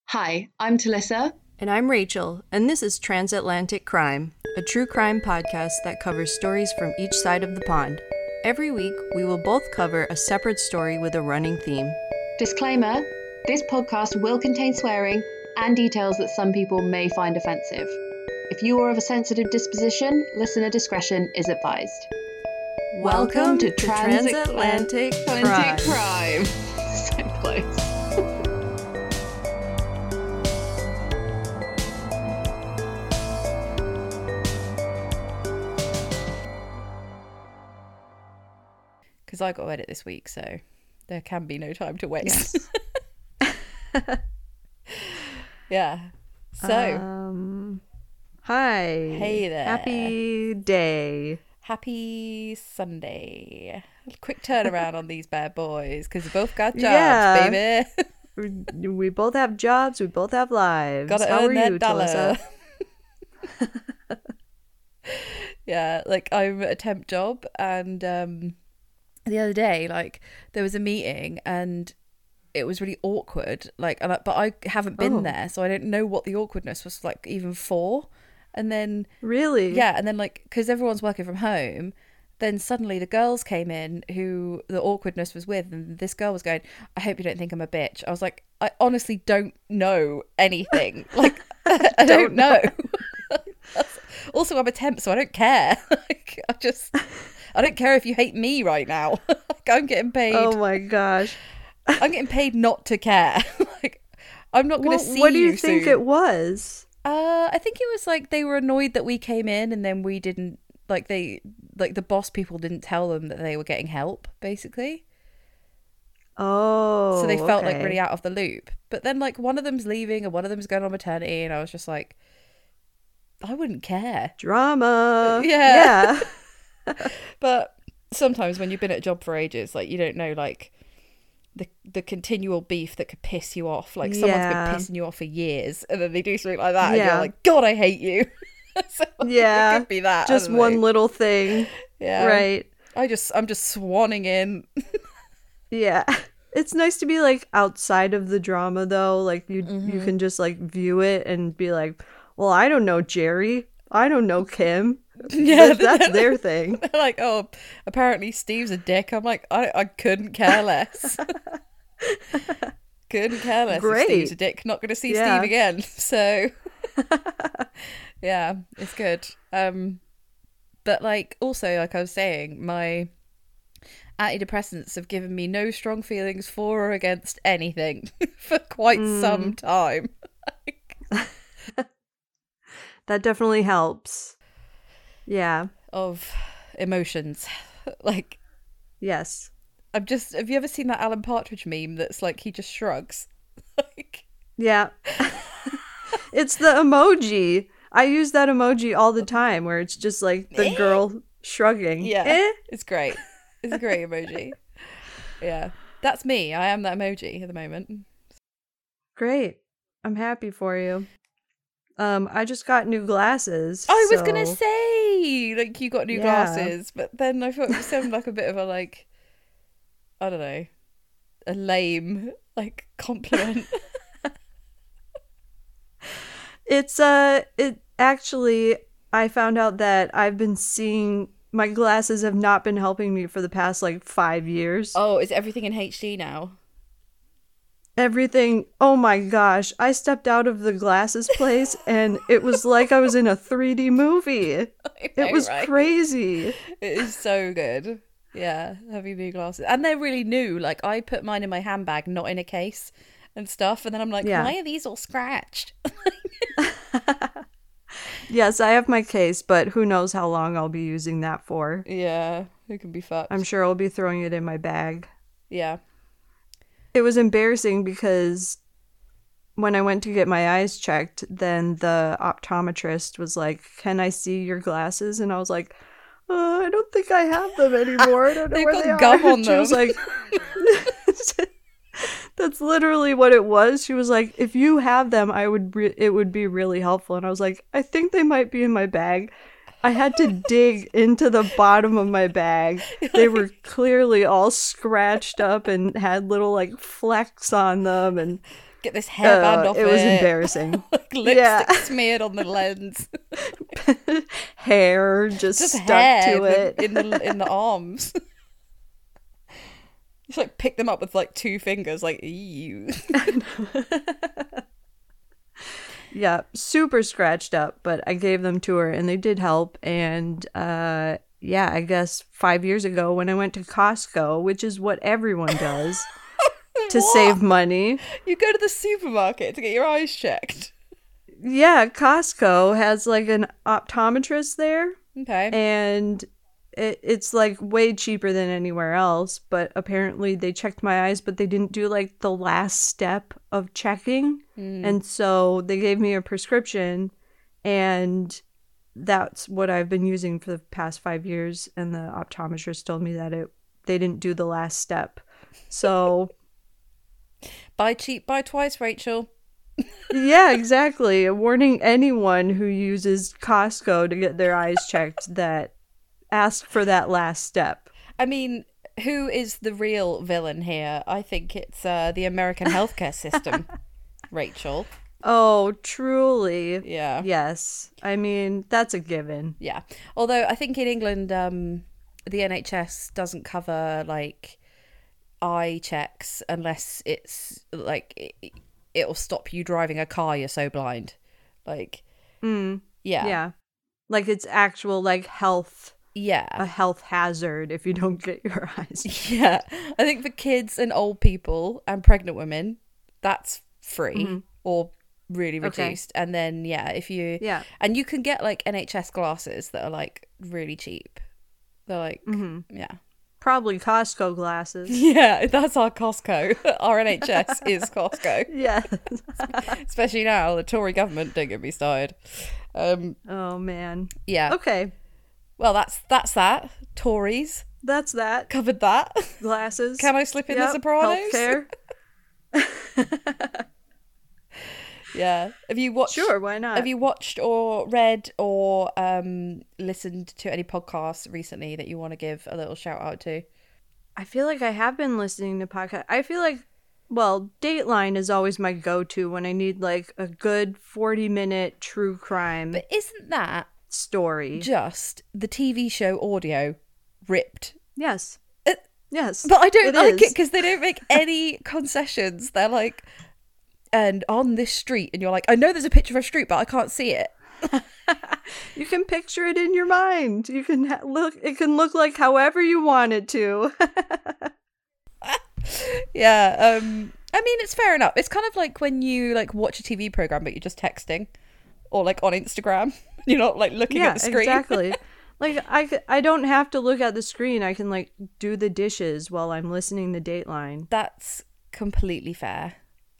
Hi, I'm Talissa. And I'm Rachel, and this is Transatlantic Crime, a true crime podcast that covers stories from each side of the pond. Every week, we will both cover a separate story with a running theme. Disclaimer, this podcast will contain swearing and details that some people may find offensive. If you are of a sensitive disposition, listener discretion is advised. Welcome to Transatlantic Crime. So close. Because I got to edit this week, so there can be no time to waste. Yes. Yeah. So. Hi. Hey there. Happy day. Happy Sunday. Quick turnaround on these bad boys, because we both got jobs, Yeah. baby. We both have jobs. We both have lives. Gotta How earn are that you, dollar. Talissa? Yeah, like I'm at a temp job, and the other day, like, there was a meeting and it was really awkward, like, but I haven't been there, so I don't know what the awkwardness was like even for. And then Really? yeah, and then, like, because everyone's working from home, then suddenly the girls came in who the awkwardness was with, and this girl was going, "I hope you don't think I'm a bitch." I was like, I honestly don't know anything. Like, I don't know. Also, I'm a temp, so I don't care. Like, I don't care if you hate me right now. Like, I'm getting paid. Oh my gosh. I'm getting paid not to care. Like, I'm not going to see you. What do you think soon. it was? I think it was like they were annoyed that we came in and then we didn't, like, the boss people didn't tell them that they were getting help, basically. Oh. So they felt like okay. really out of the loop. But then, like, one of them's leaving and one of them's going on maternity, and I was just like, I wouldn't care. Drama. Yeah. Yeah. But sometimes when you've been at a job for ages, like, you don't know, like, the continual beef that could piss you off. Like, someone's been pissing you off for years, and then they do something like that, and you're like, God, I hate you. So, yeah. it could be that. Just one little thing. Yeah. Right. I'm just swanning in. Yeah. It's nice to be, like, outside of the drama, though. Like, you can just, like, view it and be like, well, I don't know Jerry. I don't know Kim. Yeah, That's their thing. They're like, oh, apparently Steve's a dick. I'm like, I couldn't care less. Couldn't care less if Steve's a dick. Not going to see Steve again. So, yeah, it's good. But, like, also, like I was saying, my antidepressants have given me no strong feelings for or against anything for quite some time. That definitely helps. Yeah. Of emotions. Like, Yes. have you ever seen that Alan Partridge meme that's like, he just shrugs? Like, Yeah. It's the emoji. I use that emoji all the time where it's just like the girl shrugging. yeah, it's great. It's a great emoji. Yeah, that's me. I am that emoji at the moment. Great. I'm happy for you. I just got new glasses. I was gonna say, like, you got new Yeah. glasses, but then I thought it sounded like a bit of a, like, I don't know, a lame, like, compliment. It actually, I found out that I've been seeing, my glasses have not been helping me for the past, like, 5 years. Oh, is everything in HD now? Everything, oh my gosh, I stepped out of the glasses place and it was like I was in a 3D movie. It was crazy. It is so good. Yeah, having new glasses. And they're really new. Like, I put mine in my handbag, not in a case and stuff. And then I'm like, why are these all scratched? Yes, I have my case, but who knows how long I'll be using that for. Yeah, it can be fucked. I'm sure I'll be throwing it in my bag. Yeah. It was embarrassing because when I went to get my eyes checked, then the optometrist was like, "Can I see your glasses?" And I was like, "I don't think I have them anymore. I don't know They've where got they are." gum on She was them. like, "That's literally what it was." She was like, "If you have them, it would be really helpful." And I was like, "I think they might be in my bag." I had to dig into the bottom of my bag. They were clearly all scratched up and had little, like, flecks on them. And Get this hairband off it was embarrassing. Like lipstick smeared on the lens. Hair just stuck hair to it. in the arms. Just like pick them up with like 2 fingers, like ew. Yeah, super scratched up, but I gave them to her and they did help. And yeah, I guess 5 years ago when I went to Costco, which is what everyone does to save money. You go to the supermarket to get your eyes checked. Yeah, Costco has like an optometrist there. Okay. And it's like way cheaper than anywhere else, but apparently they checked my eyes, but they didn't do like the last step of checking. And so they gave me a prescription, and that's what I've been using for the past 5 years. And the optometrist told me that they didn't do the last step. So Buy cheap, buy twice, Rachel. yeah, exactly. Warning anyone who uses Costco to get their eyes checked that ask for that last step. I mean, who is the real villain here? I think it's the American healthcare system, Rachel. Oh, truly. Yeah. Yes. I mean, that's a given. Yeah. Although I think in England, the NHS doesn't cover like eye checks unless it's like it'll stop you driving a car. You're so blind. Like, yeah. Yeah. Like it's actual like health. Yeah. A health hazard if you don't get your eyes checked. Yeah. I think for kids and old people and pregnant women, that's free or really reduced. And then, if you... Yeah. And you can get, like, NHS glasses that are, like, really cheap. They're, like, yeah. Probably Costco glasses. Yeah, that's our Costco. Our NHS is Costco. Yeah. Especially now, the Tory government, don't get me started. Oh, man. Yeah. Okay. Well, that's that. Tories. That's that. Covered that. Glasses. Can I slip in the Sopranos? Healthcare. Yeah. Have you watched? Sure, why not? Have you watched or read or listened to any podcasts recently that you want to give a little shout out to? I feel like I have been listening to podcasts. I feel like, well, Dateline is always my go-to when I need like a good 40-minute true crime But isn't that story. just the TV show audio ripped? Yes. Yes. But I don't like is. it because they don't make any concessions. They're like, and on this street, and you're like, I know there's a picture of a street, but I can't see it. You can picture it in your mind. You can look. It can look like however you want it to. Yeah. I mean, it's fair enough. It's kind of like when you like watch a TV program, but you're just texting, or like on Instagram. You're not like looking at the screen. Exactly. Like I don't have to look at the screen. I can like do the dishes while I'm listening to Dateline. That's completely fair.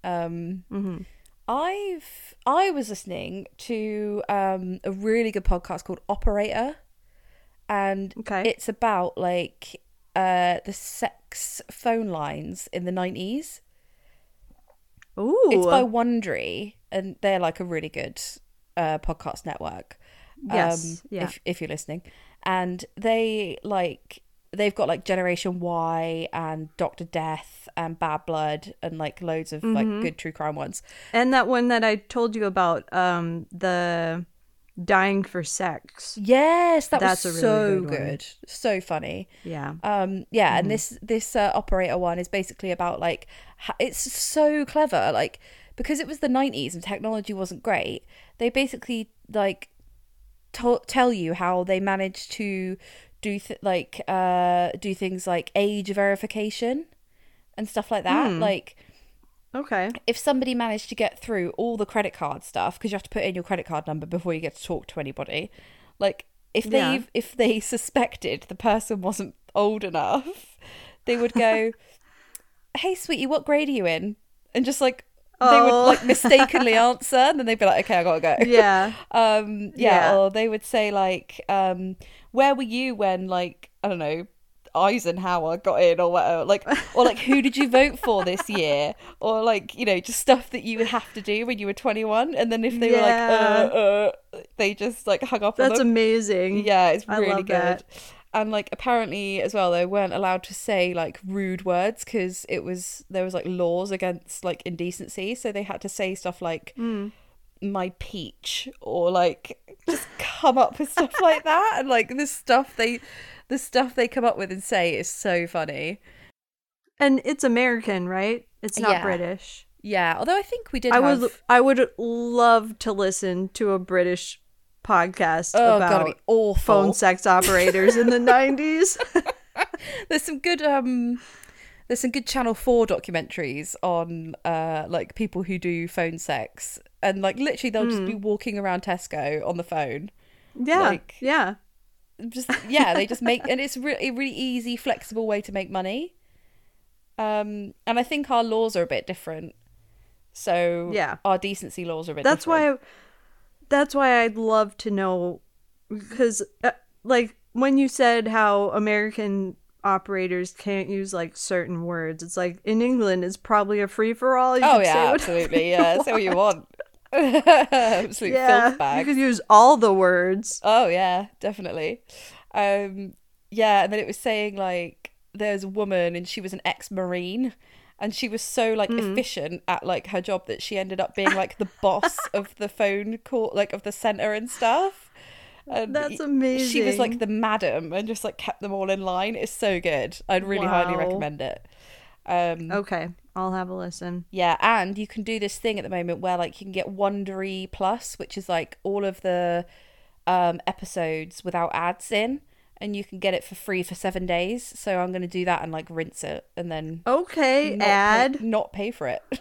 I was listening to a really good podcast called Operator, and it's about like the sex phone lines in the 90s. Ooh, it's by Wondery, and they're like a really good podcast network. Yes, if you're listening, and they've got like Generation Y and Dr. Death and Bad Blood and like loads of like good true crime ones. And that one that I told you about, the Dying for Sex. Yes, that's was so really good. So funny. Yeah. And this Operator one is basically about like it's so clever, like because it was the 90s and technology wasn't great. They basically like tell you how they managed to do things like age verification and stuff like that. Like, if somebody managed to get through all the credit card stuff, because you have to put in your credit card number before you get to talk to anybody. Like, if they suspected the person wasn't old enough, they would go, "Hey, sweetie, what grade are you in?" And just like they would like mistakenly answer, and then they'd be like, "Okay, I gotta go." Yeah. Or they would say like, "Where were you when like I don't know, Eisenhower got in or whatever?" Like, or like, "Who did you vote for this year?" Or like, you know, just stuff that you would have to do when you were 21. And then if they were like, they just like hung up on them. That's amazing. Yeah, it's I really love good. And like apparently as well, they weren't allowed to say like rude words because there was like laws against like indecency, so they had to say stuff like my peach, or like just come up with stuff like that. And like the stuff they come up with and say is so funny. And it's American, right? It's not British. Yeah, although I think we did I would love to listen to a British podcast about awful phone sex operators in the 90s. There's some good Channel 4 documentaries on like people who do phone sex, and like literally they'll just be walking around Tesco on the phone. Yeah. Like, yeah. They just make, and it's a really easy, flexible way to make money. And I think our laws are a bit different. So our decency laws are a bit different. That's why I'd love to know, because like when you said how American operators can't use like certain words, it's like in England it's probably a free-for-all. Absolutely. Yeah, say what you want. Absolute filth bags. You could use all the words. Oh yeah, definitely. And then it was saying like there's a woman and she was an ex-Marine, and she was so like efficient at like her job that she ended up being like the boss of the phone call, like of the center and stuff. And that's amazing. She was like the madam and just like kept them all in line. It's so good. I'd really highly recommend it. Okay, I'll have a listen. Yeah, and you can do this thing at the moment where like you can get Wondery Plus, which is like all of the episodes without ads in. And you can get it for free for 7 days. So I'm going to do that and like rinse it and then not pay for it.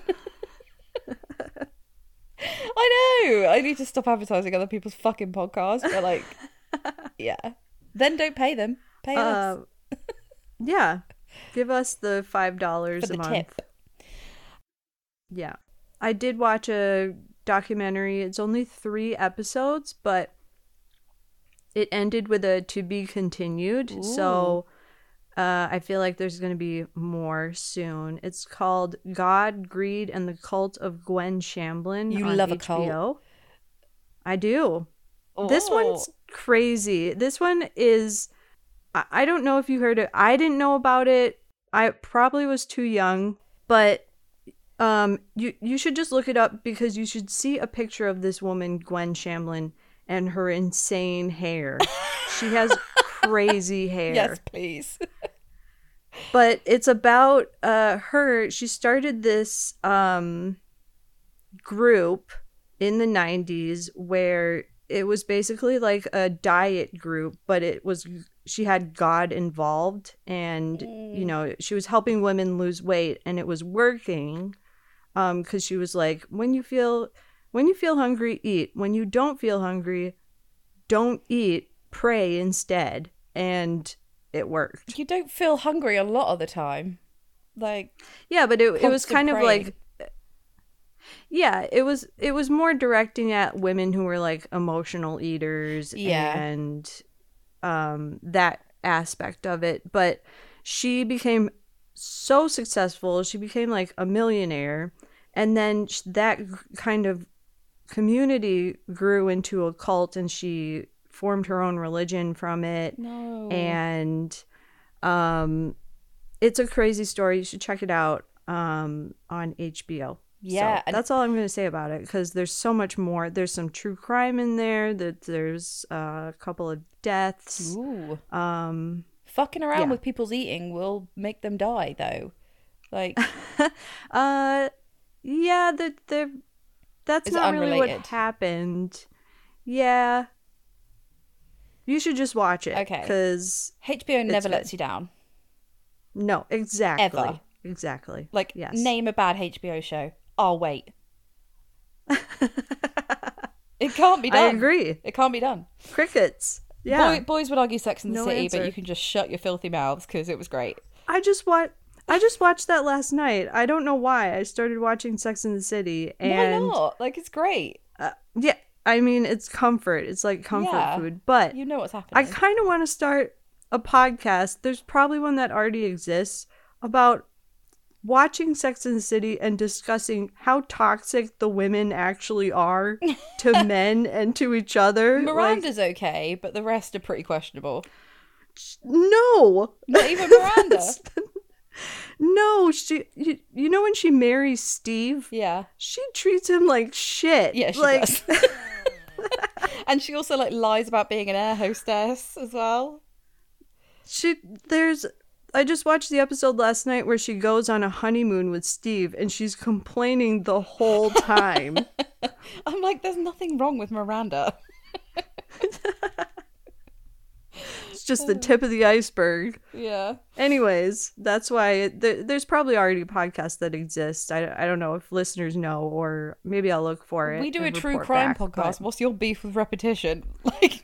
I know. I need to stop advertising other people's fucking podcasts. But like, yeah. Then don't pay them. Pay us. Yeah. Give us the $5 for the a month. tip. Yeah. I did watch a documentary. It's only 3 episodes, but it ended with a to be continued. Ooh. So I feel like there's going to be more soon. It's called God, Greed, and the Cult of Gwen Shamblin. You on love HBO. A cult. I do. Oh. This one's crazy. This one is, I don't know if you heard it. I didn't know about it. I probably was too young, but you should just look it up, because you should see a picture of this woman, Gwen Shamblin, and her insane hair. She has crazy hair. Yes, please. But it's about her. She started this group in the 90s where it was basically like a diet group, but she had God involved, and you know, she was helping women lose weight, and it was working, because she was like, when you feel hungry, eat. When you don't feel hungry, don't eat. Pray instead. And it worked. You don't feel hungry a lot of the time. Like, yeah, but it was kind of like, yeah, it was more directing at women who were like emotional eaters and that aspect of it. But she became so successful. She became like a millionaire. And then that kind of community grew into a cult, and she formed her own religion from it. No. And it's a crazy story. You should check it out on HBO. Yeah. So that's all I'm going to say about it, because there's so much more. There's some true crime in there. There's a couple of deaths. Ooh. Fucking around with people's eating will make them die, though. Like, yeah, that's not really what happened. Yeah. You should just watch it. Okay. Because HBO never lets you down. No, exactly. Ever. Exactly. Like, yes. Name a bad HBO show. I'll wait. It can't be done. I agree. It can't be done. Crickets. Yeah. Boys would argue Sex and the City, answer. but you can just shut your filthy mouths because it was great. I just watched that last night. I don't know why. I started watching Sex and the City. And why not? Like, it's great. Yeah. I mean, it's comfort. It's like comfort food. But you know what's happening. I kind of want to start a podcast. There's probably one that already exists about watching Sex and the City and discussing how toxic the women actually are to men and to each other. Miranda's okay, but the rest are pretty questionable. No. Not even Miranda. No, you know when she marries Steve? Yeah. She treats him like shit. Yeah, she like, does. And she also like lies about being an air hostess as well. I just watched the episode last night where she goes on a honeymoon with Steve and she's complaining the whole time. I'm like, there's nothing wrong with Miranda. It's just the tip of the iceberg. Yeah. Anyways, that's why there's probably already podcasts that exist. I don't know if listeners know, or maybe I'll look for it. We do a and true report crime back, podcast. but- What's your beef with repetition? Like,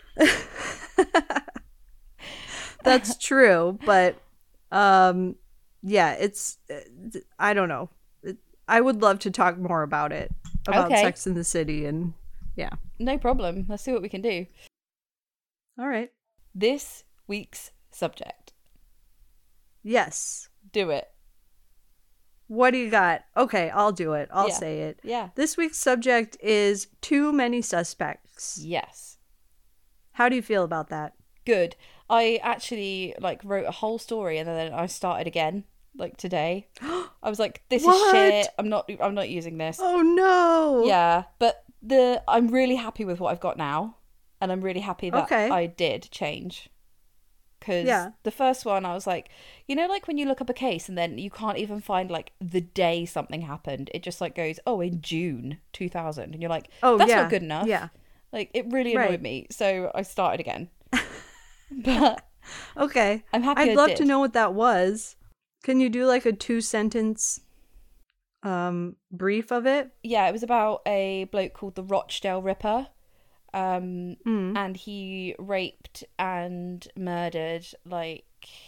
That's true, but yeah, it's I don't know. I would love to talk more about it, about Okay. Sex in the City, and yeah. no problem. Let's see what we can do. All right. This week's subject. Yes. Do it. What do you got? Okay, I'll do it. I'll Yeah. say it. Yeah. This week's subject is too many suspects. Yes. How do you feel about that? Good. I actually like wrote a whole story and then I started again like today. I was like, this is What? shit. I'm not using this. Oh no. Yeah, but I'm really happy with what I've got now, and I'm really happy that Okay. I did change. Because Yeah. the first one, I was like, you know, like when you look up a case and then you can't even find like the day something happened. It just like goes, oh, in June 2000, and you're like, Oh, that's yeah. not good enough. Yeah. Like it really annoyed Right. me, so I started again. But Okay. I'm happy I'd I love did. to know what that was. Can you do like a 2-sentence brief of it? Yeah, it was about a bloke called the Rochdale Ripper. Mm. And he raped and murdered like,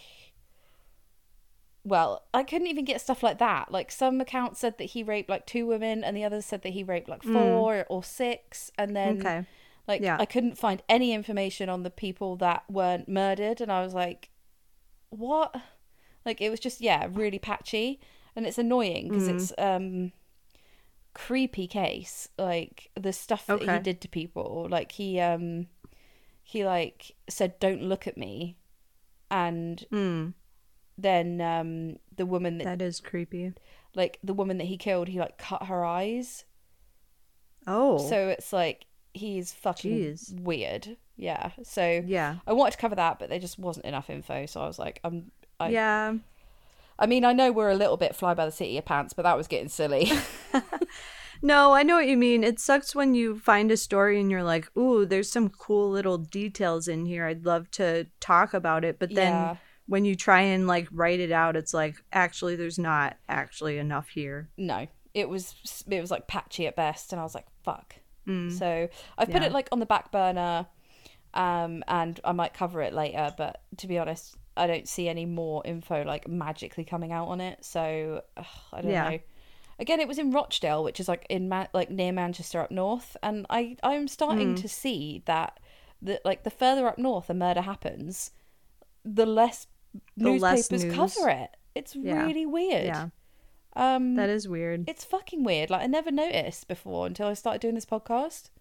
well, I couldn't even get stuff like that. Like some accounts said that he raped like 2 women and the others said that he raped like 4 or 6, and then Okay. like Yeah. I couldn't find any information on the people that weren't murdered, and I was like, what? Like it was just, yeah, really patchy, and it's annoying because it's creepy case, like the stuff that he Okay. did to people. Like he like said, don't look at me, and Mm. then the woman That is creepy. the woman that he killed, he like cut her eyes. Oh. So it's like he's fucking Jeez. weird. Yeah, so Yeah. I wanted to cover that, but there just wasn't enough info, so I was like, Yeah. I mean, I know we're a little bit fly by the seat of your pants, but that was getting silly. No, I know what you mean. It sucks when you find a story and you're like, ooh, there's some cool little details in here. I'd love to talk about it. But then Yeah. when you try and like write it out, it's like, actually, there's not actually enough here. No, it was like patchy at best, and I was like, fuck. Mm. So I put Yeah. it like on the back burner, and I might cover it later, but to be honest, I don't see any more info like magically coming out on it, so I don't Yeah. know. Again, it was in Rochdale, which is like in like near Manchester up north, and I'm starting to see that the further up north a murder happens, the less The less newspapers news. cover it. It's Yeah. really weird. Yeah. That is weird. It's fucking weird. Like I never noticed before until I started doing this podcast.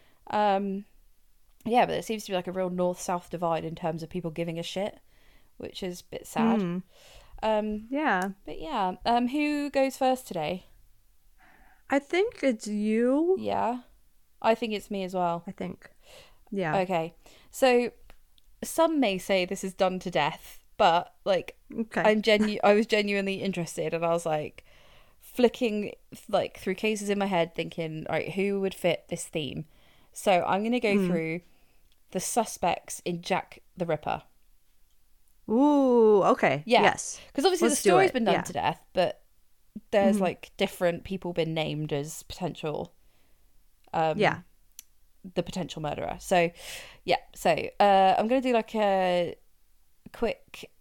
Yeah, but there seems to be like a real north-south divide in terms of people giving a shit, which is a bit sad. Yeah. But yeah, who goes first today? I think it's you. Yeah, I think it's me as well. I think. Yeah. Okay, so some may say this is done to death, but like Okay. I was genuinely interested, and I was like flicking like through cases in my head, thinking, all right, who would fit this theme? So I'm gonna go through the suspects in Jack the Ripper. Ooh, okay. Yeah. Yes. Because obviously Let's the do story's it. been done Yeah. to death, but there's like different people been named as potential Yeah. the potential murderer. So yeah, so I'm gonna do like a quick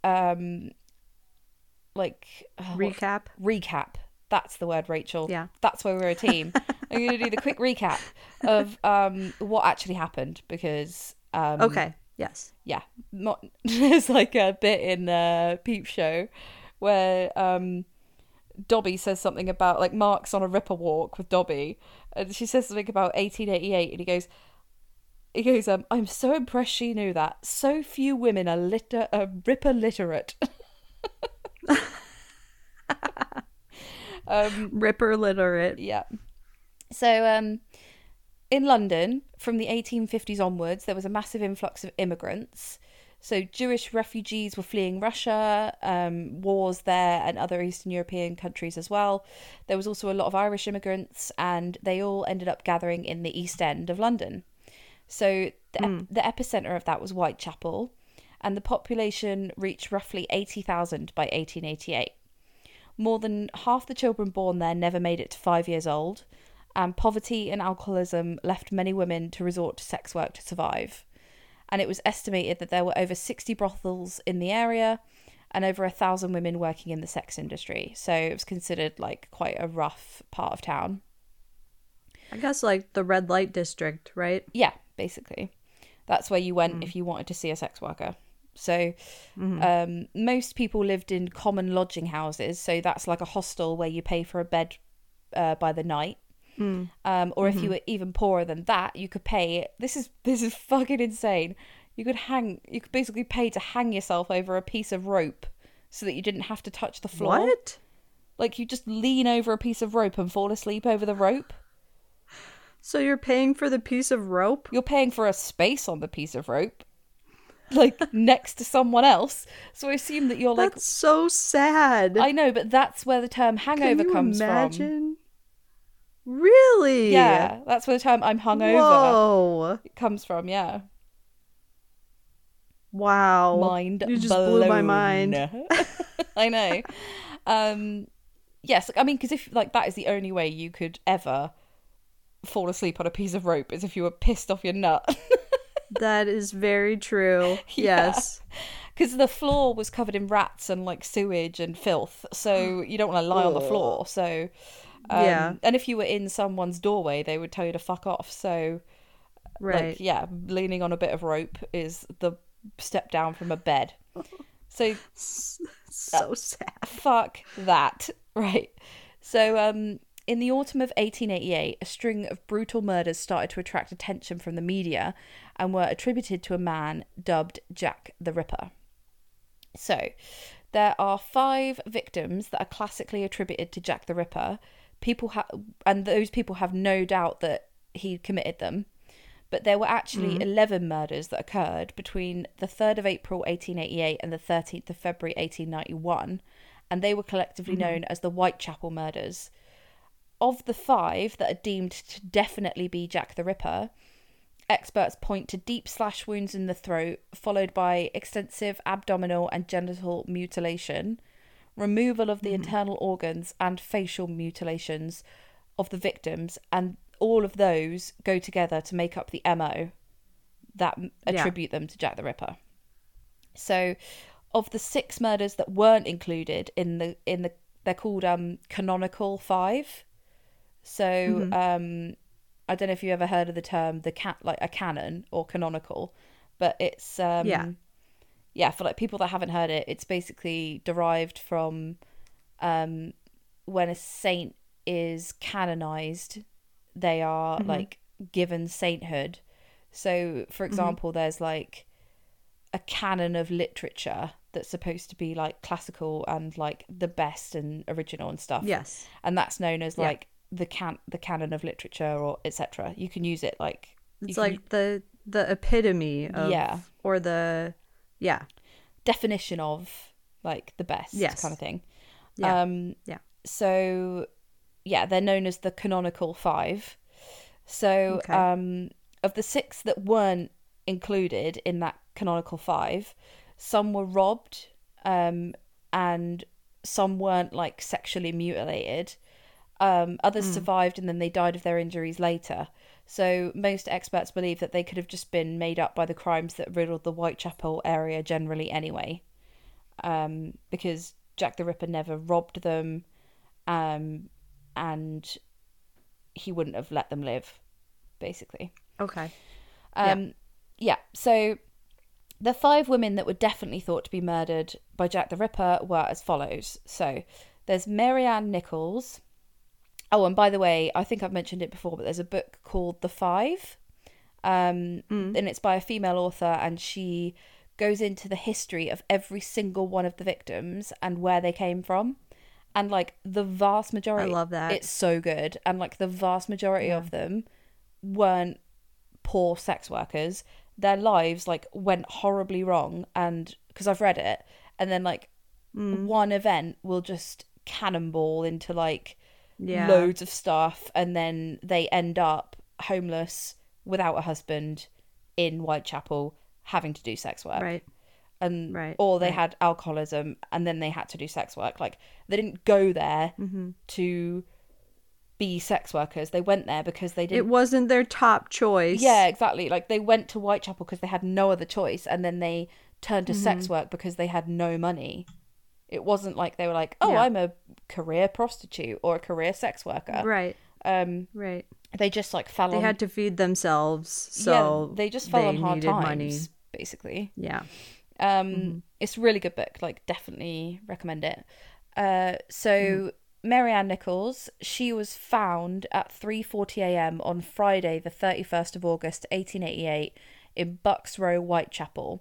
Recap. That's the word, Rachel. Yeah. That's why we're a team. I'm gonna do the quick recap of what actually happened, because Okay. Yes. yeah, there's like a bit in Peep Show where Dobby says something about like Mark's on a Ripper walk with Dobby, and she says something about 1888, and he goes, He goes, I'm so impressed she knew that. So few women are Ripper literate. Ripper literate. Yeah. So in London, from the 1850s onwards, there was a massive influx of immigrants. So Jewish refugees were fleeing Russia, wars there, and other Eastern European countries as well. There was also a lot of Irish immigrants, and they all ended up gathering in the East End of London. So the epicenter of that was Whitechapel, and the population reached roughly 80,000 by 1888. More than half the children born there never made it to 5 years old, and poverty and alcoholism left many women to resort to sex work to survive. And it was estimated that there were over 60 brothels in the area and over 1,000 women working in the sex industry. So it was considered like quite a rough part of town. I guess like the red light district, right? Yeah, basically. That's where you went if you wanted to see a sex worker. So most people lived in common lodging houses. So that's like a hostel where you pay for a bed by the night. Or if you were even poorer than that, you could pay. This is fucking insane. You could basically pay to hang yourself over a piece of rope so that you didn't have to touch the floor. What? Like you just lean over a piece of rope and fall asleep over the rope. So you're paying for the piece of rope? You're paying for a space on the piece of rope, like next to someone else. So I assume that you're like. That's so sad. I know, but that's where the term hangover comes from. Really? Yeah, that's where the term "I'm hungover" comes from. Yeah. Wow. Mind you just blown. blew my mind. I know. Yes, I mean, because if like that is the only way you could ever fall asleep on a piece of rope is if you were pissed off your nut. That is very true. Yes. Because the floor was covered in rats and like sewage and filth, so you don't want to lie on the floor. So and if you were in someone's doorway, they would tell you to fuck off. So like, yeah, leaning on a bit of rope is the step down from a bed. So so sad. Fuck that. Right. So in the autumn of 1888, a string of brutal murders started to attract attention from the media and were attributed to a man dubbed Jack the Ripper. So there are 5 victims that are classically attributed to Jack the Ripper. And those people have no doubt that he committed them. But there were actually 11 murders that occurred between the 3rd of April 1888 and the 13th of February 1891, and they were collectively known as the Whitechapel murders. Of the 5 that are deemed to definitely be Jack the Ripper, experts point to deep slash wounds in the throat, followed by extensive abdominal and genital mutilation, removal of the internal organs, and facial mutilations of the victims, and all of those go together to make up the MO that attribute them to Jack the Ripper. So, of the 6 murders that weren't included in the they're called canonical 5. So, I don't know if you ever heard of the term like a canon or canonical, but it's for like people that haven't heard it, it's basically derived from when a saint is canonized, they are like given sainthood. So for example, there's like a canon of literature that's supposed to be like classical and like the best and original and stuff. Yes. And that's known as like the canon of literature, or etc. You can use it like it's like the epitome of or the definition of like the best kind of thing. So they're known as the canonical 5. So of the 6 that weren't included in that canonical 5, some were robbed and some weren't like sexually mutilated. Others survived and then they died of their injuries later. So most experts believe that they could have just been made up by the crimes that riddled the Whitechapel area generally anyway, because Jack the Ripper never robbed them, and he wouldn't have let them live, basically. Okay. So the 5 women that were definitely thought to be murdered by Jack the Ripper were as follows. So there's Mary Ann Nichols. Oh, and by the way, I think I've mentioned it before, but there's a book called The Five, And it's by a female author, and she goes into the history of every single one of the victims and where they came from. And like the vast majority, I love that. It's so good. And like the vast majority of them weren't poor sex workers. Their lives like went horribly wrong, and because I've read it, and then like one event will just cannonball into like loads of stuff, and then they end up homeless without a husband in Whitechapel having to do sex work. Right. And or they had alcoholism and then they had to do sex work. Like they didn't go there to be sex workers. They went there because they didn't. It wasn't their top choice. Yeah, exactly. Like they went to Whitechapel because they had no other choice, and then they turned to sex work because they had no money. It wasn't like they were like, oh, I'm a career prostitute or a career sex worker. Right. Right. They just like fell on. They had to feed themselves, so they just fell on hard times, money. basically. Yeah. It's a really good book. Like, definitely recommend it. So Marianne Nichols, she was found at 3:40 a.m. on Friday, the 31st of August, 1888, in Bucks Row, Whitechapel.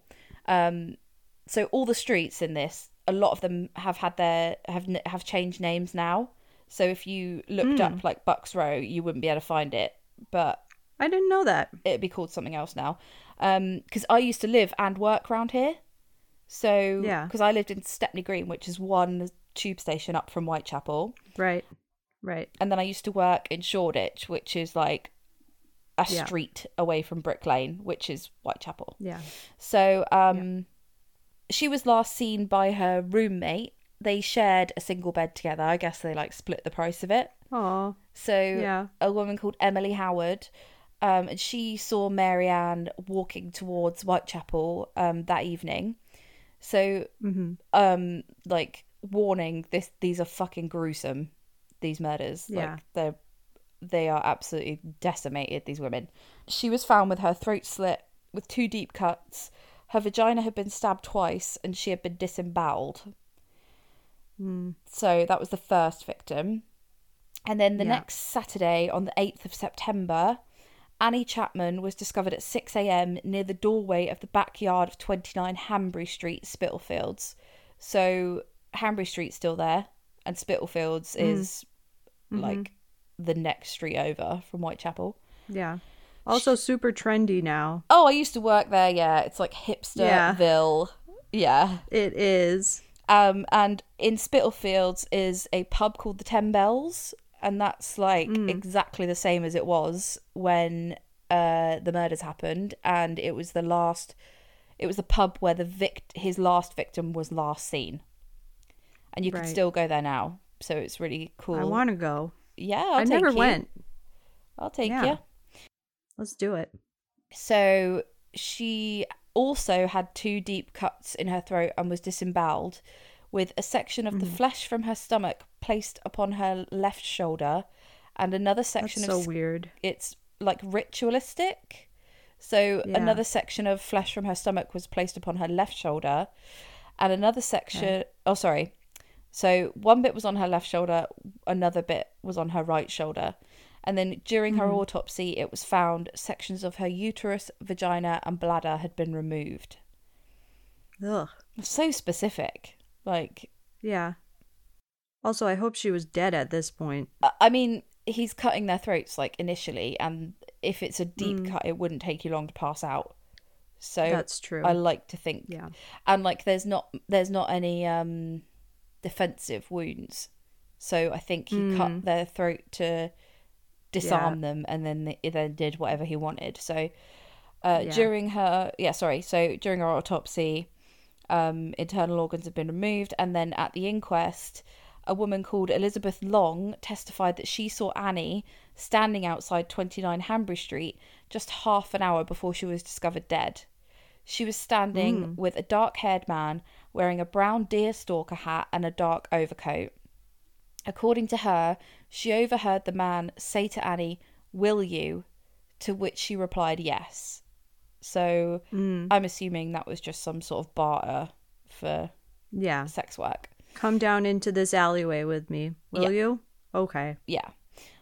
So all the streets in this, a lot of them have had have changed names now. So if you looked up like Bucks Row, you wouldn't be able to find it. But I didn't know that. It'd be called something else now. Because I used to live and work around here. So, because I lived in Stepney Green, which is one tube station up from Whitechapel. Right. And then I used to work in Shoreditch, which is like a street away from Brick Lane, which is Whitechapel. Yeah. So, she was last seen by her roommate. They shared a single bed together. I guess they like split the price of it. Oh. So, a woman called Emily Howard, and she saw Marianne walking towards Whitechapel that evening. So, like, warning, these are fucking gruesome, these murders. Yeah. Like, they are absolutely decimated, these women. She was found with her throat slit with 2 deep cuts. Her vagina had been stabbed twice, and she had been disemboweled. So that was the first victim. And then the next Saturday, on the 8th of September, Annie Chapman was discovered at 6 a.m. near the doorway of the backyard of 29 Hanbury Street, Spitalfields. So Hanbury Street's still there, and Spitalfields is like the next street over from Whitechapel. Yeah. Also super trendy now. Oh, I used to work there, yeah. It's like hipsterville. Yeah. It is. And in Spitalfields is a pub called the 10 Bells, and that's like exactly the same as it was when the murders happened, and it was the pub where his last victim was last seen. And you can still go there now. So it's really cool. I want to go. Yeah, I never went. I'll take you. Let's do it. So she also had 2 deep cuts in her throat and was disemboweled, with a section of the flesh from her stomach placed upon her left shoulder, and another section That's so weird. It's like ritualistic. So another section of flesh from her stomach was placed upon her left shoulder, and another section so one bit was on her left shoulder, another bit was on her right shoulder. And then during her autopsy, it was found sections of her uterus, vagina, and bladder had been removed. Ugh. So specific. Like. Yeah. Also, I hope she was dead at this point. I mean, he's cutting their throats, like, initially, and if it's a deep cut, it wouldn't take you long to pass out. So that's true. I like to think. Yeah. And, like, there's not any defensive wounds. So I think he cut their throat to disarm them, and then they did whatever he wanted. So during her autopsy, internal organs have been removed, and then at the inquest, a woman called Elizabeth Long testified that she saw Annie standing outside 29 Hanbury Street just half an hour before she was discovered dead. She was standing with a dark-haired man wearing a brown deerstalker hat and a dark overcoat. According to her, she overheard the man say to Annie, "Will you?" To which she replied, yes. So I'm assuming that was just some sort of barter for sex work. Come down into this alleyway with me, will you? Okay. Yeah.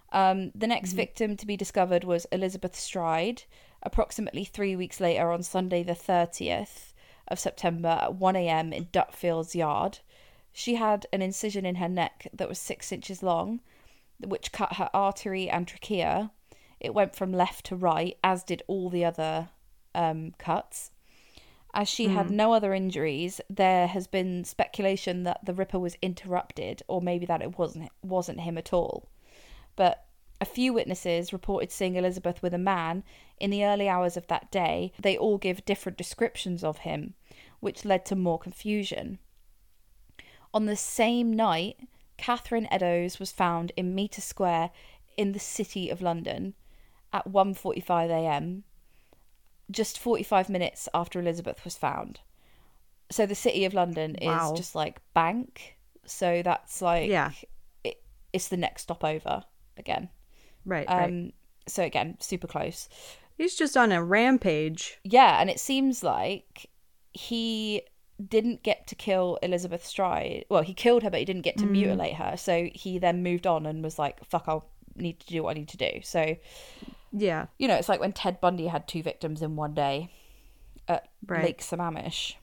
The next victim to be discovered was Elizabeth Stride, approximately 3 weeks later on Sunday the 30th of September at 1 a.m. in Dutfield's yard. She had an incision in her neck that was 6 inches long, which cut her artery and trachea. It went from left to right, as did all the other cuts. As she had no other injuries, there has been speculation that the Ripper was interrupted, or maybe that it wasn't him at all. But a few witnesses reported seeing Elizabeth with a man in the early hours of that day. They all give different descriptions of him, which led to more confusion. On the same night, Catherine Eddowes was found in Meter Square in the City of London at 1:45 a.m, just 45 minutes after Elizabeth was found. So the City of London is just like bank. So that's like, it's the next stop over again. Right. So again, super close. He's just on a rampage. Yeah, and it seems like he didn't get to kill Elizabeth Stride. Well, he killed her, but he didn't get to mutilate her. So he then moved on and was like, fuck, I'll need to do what I need to do. So, yeah, you know, it's like when Ted Bundy had 2 victims in one day at Lake Sammamish.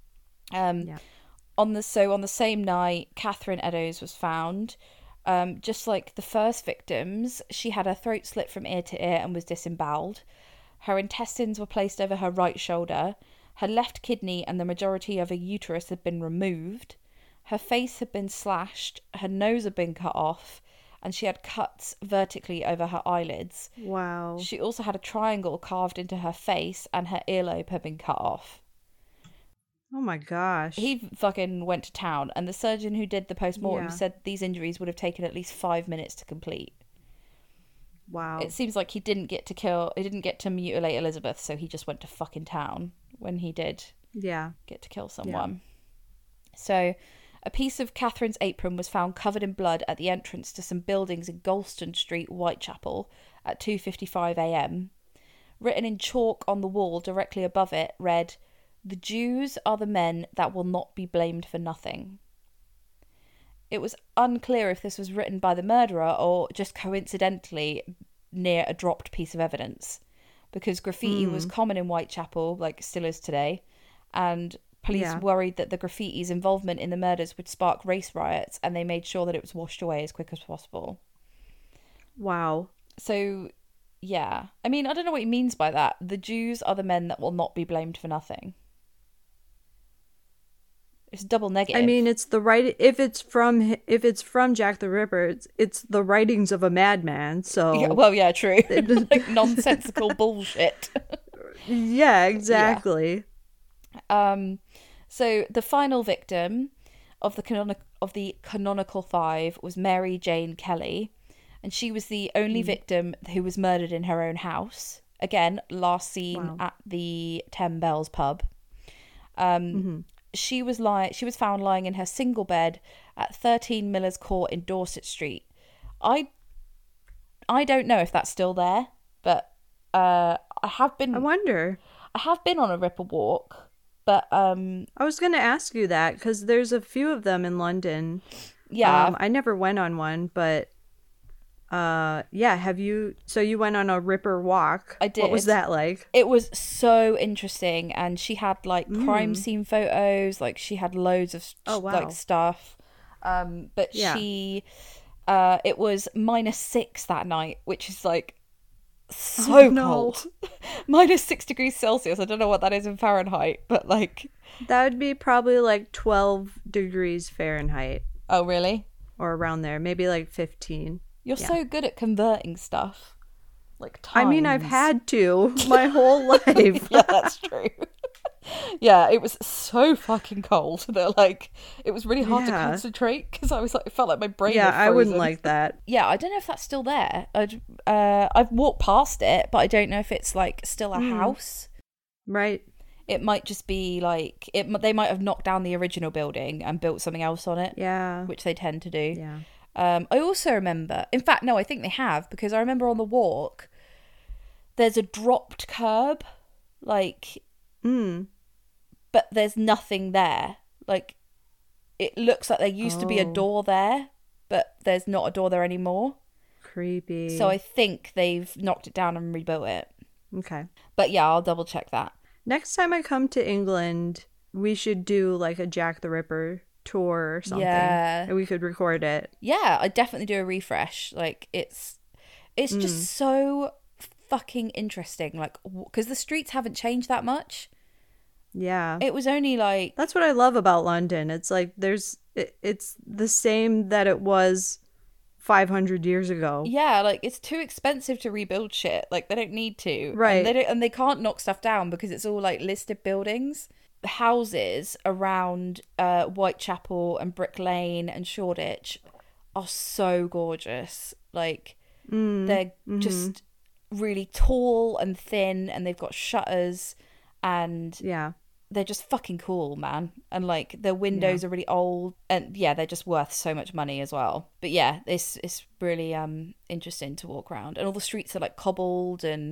On the same night, Catherine Eddowes was found. Just like the first victims, she had her throat slit from ear to ear and was disemboweled. Her intestines were placed over her right shoulder. Her left kidney and the majority of her uterus had been removed. Her face had been slashed. Her nose had been cut off. And she had cuts vertically over her eyelids. Wow. She also had a triangle carved into her face, and her earlobe had been cut off. Oh my gosh. He fucking went to town, and the surgeon who did the post-mortem said these injuries would have taken at least 5 minutes to complete. Wow. It seems like he didn't get to mutilate Elizabeth, so he just went to fucking town when he did get to kill someone. So a piece of Catherine's apron was found covered in blood at the entrance to some buildings in Golston Street, Whitechapel, at 2:55 a.m. Written in chalk on the wall directly above it read, "The Jews are the men that will not be blamed for nothing." It was unclear if this was written by the murderer or just coincidentally near a dropped piece of evidence, because graffiti was common in Whitechapel, like still is today, and police worried that the graffiti's involvement in the murders would spark race riots, and they made sure that it was washed away as quick as possible. Wow. So, yeah. I mean, I don't know what he means by that. The Jews are the men that will not be blamed for nothing. It's double negative. I mean, it's the right. If it's from Jack the Ripper, it's the writings of a madman. So yeah, well, yeah, true. Like nonsensical bullshit. Yeah, exactly. Yeah. So the final victim of the canonical 5 was Mary Jane Kelly, and she was the only victim who was murdered in her own house. Again, last seen at the 10 Bells pub. She was found lying in her single bed at 13 Miller's Court in Dorset Street. I don't know if that's still there, but I wonder. I have been on a Ripper walk. But I was going to ask you that because there's a few of them in London. Yeah. I never went on one, but have you? So you went on a Ripper walk. I did. What was that like? It was so interesting, and she had like crime scene photos. Like she had loads of like stuff. But she, it was -6 that night, which is like so cold. -6 degrees Celsius. I don't know what that is in Fahrenheit, but like that would be probably like 12 degrees Fahrenheit. Oh, really? Or around there, maybe like 15. You're so good at converting stuff. Like times. I mean, I've had to my whole life. Yeah, that's true. Yeah, it was so fucking cold that like it was really hard to concentrate because I was like, it felt like my brain. Yeah, was frozen. I wouldn't like that. Yeah, I don't know if that's still there. I've walked past it, but I don't know if it's like still a house. Right. It might just be like they might have knocked down the original building and built something else on it. Yeah, which they tend to do. Yeah. I also remember, in fact, no, I think they have, because I remember on the walk, there's a dropped curb, like, but there's nothing there. Like, it looks like there used to be a door there, but there's not a door there anymore. creepy. So I think they've knocked it down and rebuilt it. Okay. But yeah, I'll double check that. Next time I come to England, we should do like a Jack the Ripper tour or something. Yeah. And we could record it. Yeah, I'd definitely do a refresh. Like, it's just so fucking interesting. Like, because the streets haven't changed that much. Yeah. It was only like... That's what I love about London. It's like it's the same that it was 500 years ago. Yeah, like, it's too expensive to rebuild shit. Like, they don't need to. Right. And they can't knock stuff down because it's all, like, listed buildings. The houses around Whitechapel and Brick Lane and Shoreditch are so gorgeous. Like, they're just really tall and thin, and they've got shutters, and Yeah. they're just fucking cool, man. And like their windows are really old, and yeah, they're just worth so much money as well. But yeah, it's really interesting to walk around, and all the streets are like cobbled and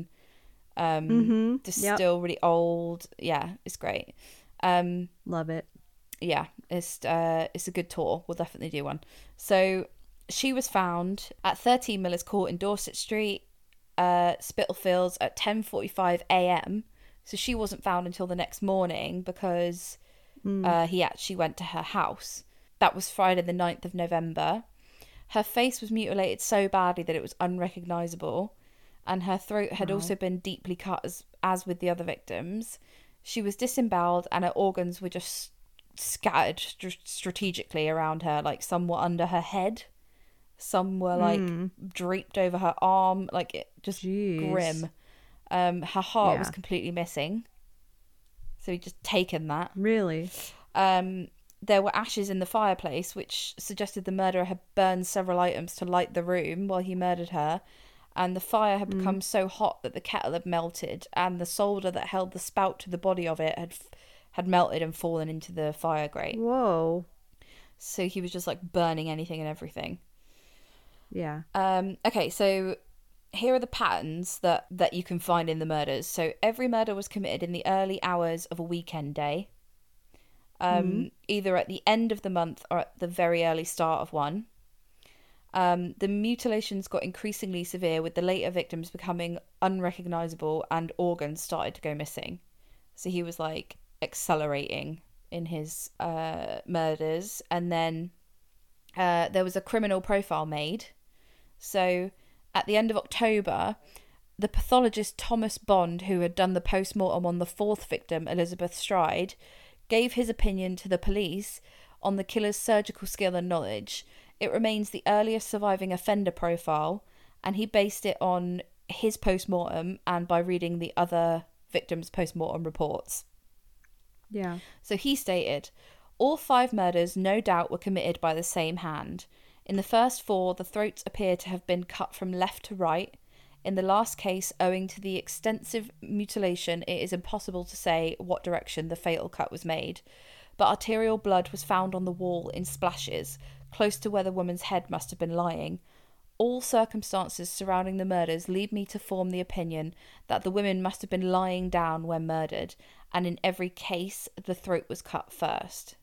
just still really old. Yeah, it's great. Love it. Yeah, it's a good tour. We'll definitely do one. So she was found at 13 Millers Court in Dorset Street, Spitalfields, at 10:45 a.m. So she wasn't found until the next morning because he actually went to her house. That was Friday the 9th of November. Her face was mutilated so badly that it was unrecognisable, and her throat had also been deeply cut as with the other victims. She was disemboweled, and her organs were just scattered strategically around her. Like, some were under her head, some were like draped over her arm. Like, it just grim. Her heart was completely missing, so he'd just taken that. Really? There were ashes in the fireplace, which suggested the murderer had burned several items to light the room while he murdered her, and the fire had become so hot that the kettle had melted, and the solder that held the spout to the body of it had melted and fallen into the fire grate. Whoa. So he was just like burning anything and everything. Yeah. Okay, so here are the patterns that you can find in the murders. So every murder was committed in the early hours of a weekend day, either at the end of the month or at the very early start of one. The mutilations got increasingly severe, with the later victims becoming unrecognisable and organs started to go missing. So he was like accelerating in his murders. And then there was a criminal profile made. So at the end of October, the pathologist Thomas Bond, who had done the post-mortem on the fourth victim, Elizabeth Stride, gave his opinion to the police on the killer's surgical skill and knowledge. It remains the earliest surviving offender profile, and he based it on his post-mortem and by reading the other victims' post-mortem reports. Yeah. So he stated, all 5 murders no doubt were committed by the same hand. In the first 4, the throats appear to have been cut from left to right. In the last case, owing to the extensive mutilation, it is impossible to say what direction the fatal cut was made. But arterial blood was found on the wall in splashes, close to where the woman's head must have been lying. All circumstances surrounding the murders lead me to form the opinion that the women must have been lying down when murdered, and in every case, the throat was cut first.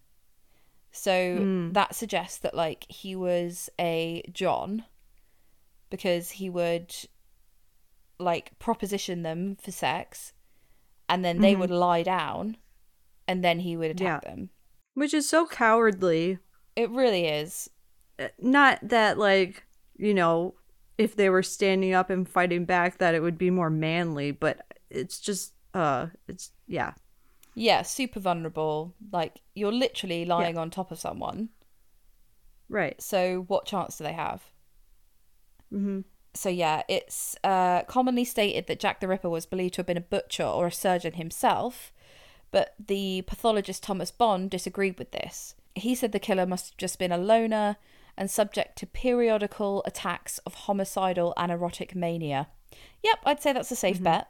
So that suggests that, like, he was a John, because he would, like, proposition them for sex, and then they would lie down, and then he would attack them. Which is so cowardly. It really is. Not that, like, you know, if they were standing up and fighting back, that it would be more manly, but it's just, yeah. Yeah, super vulnerable. Like, you're literally lying on top of someone. Right. So what chance do they have? Mm-hmm. So yeah, it's commonly stated that Jack the Ripper was believed to have been a butcher or a surgeon himself, but the pathologist Thomas Bond disagreed with this. He said the killer must have just been a loner and subject to periodical attacks of homicidal and erotic mania. Yep, I'd say that's a safe bet.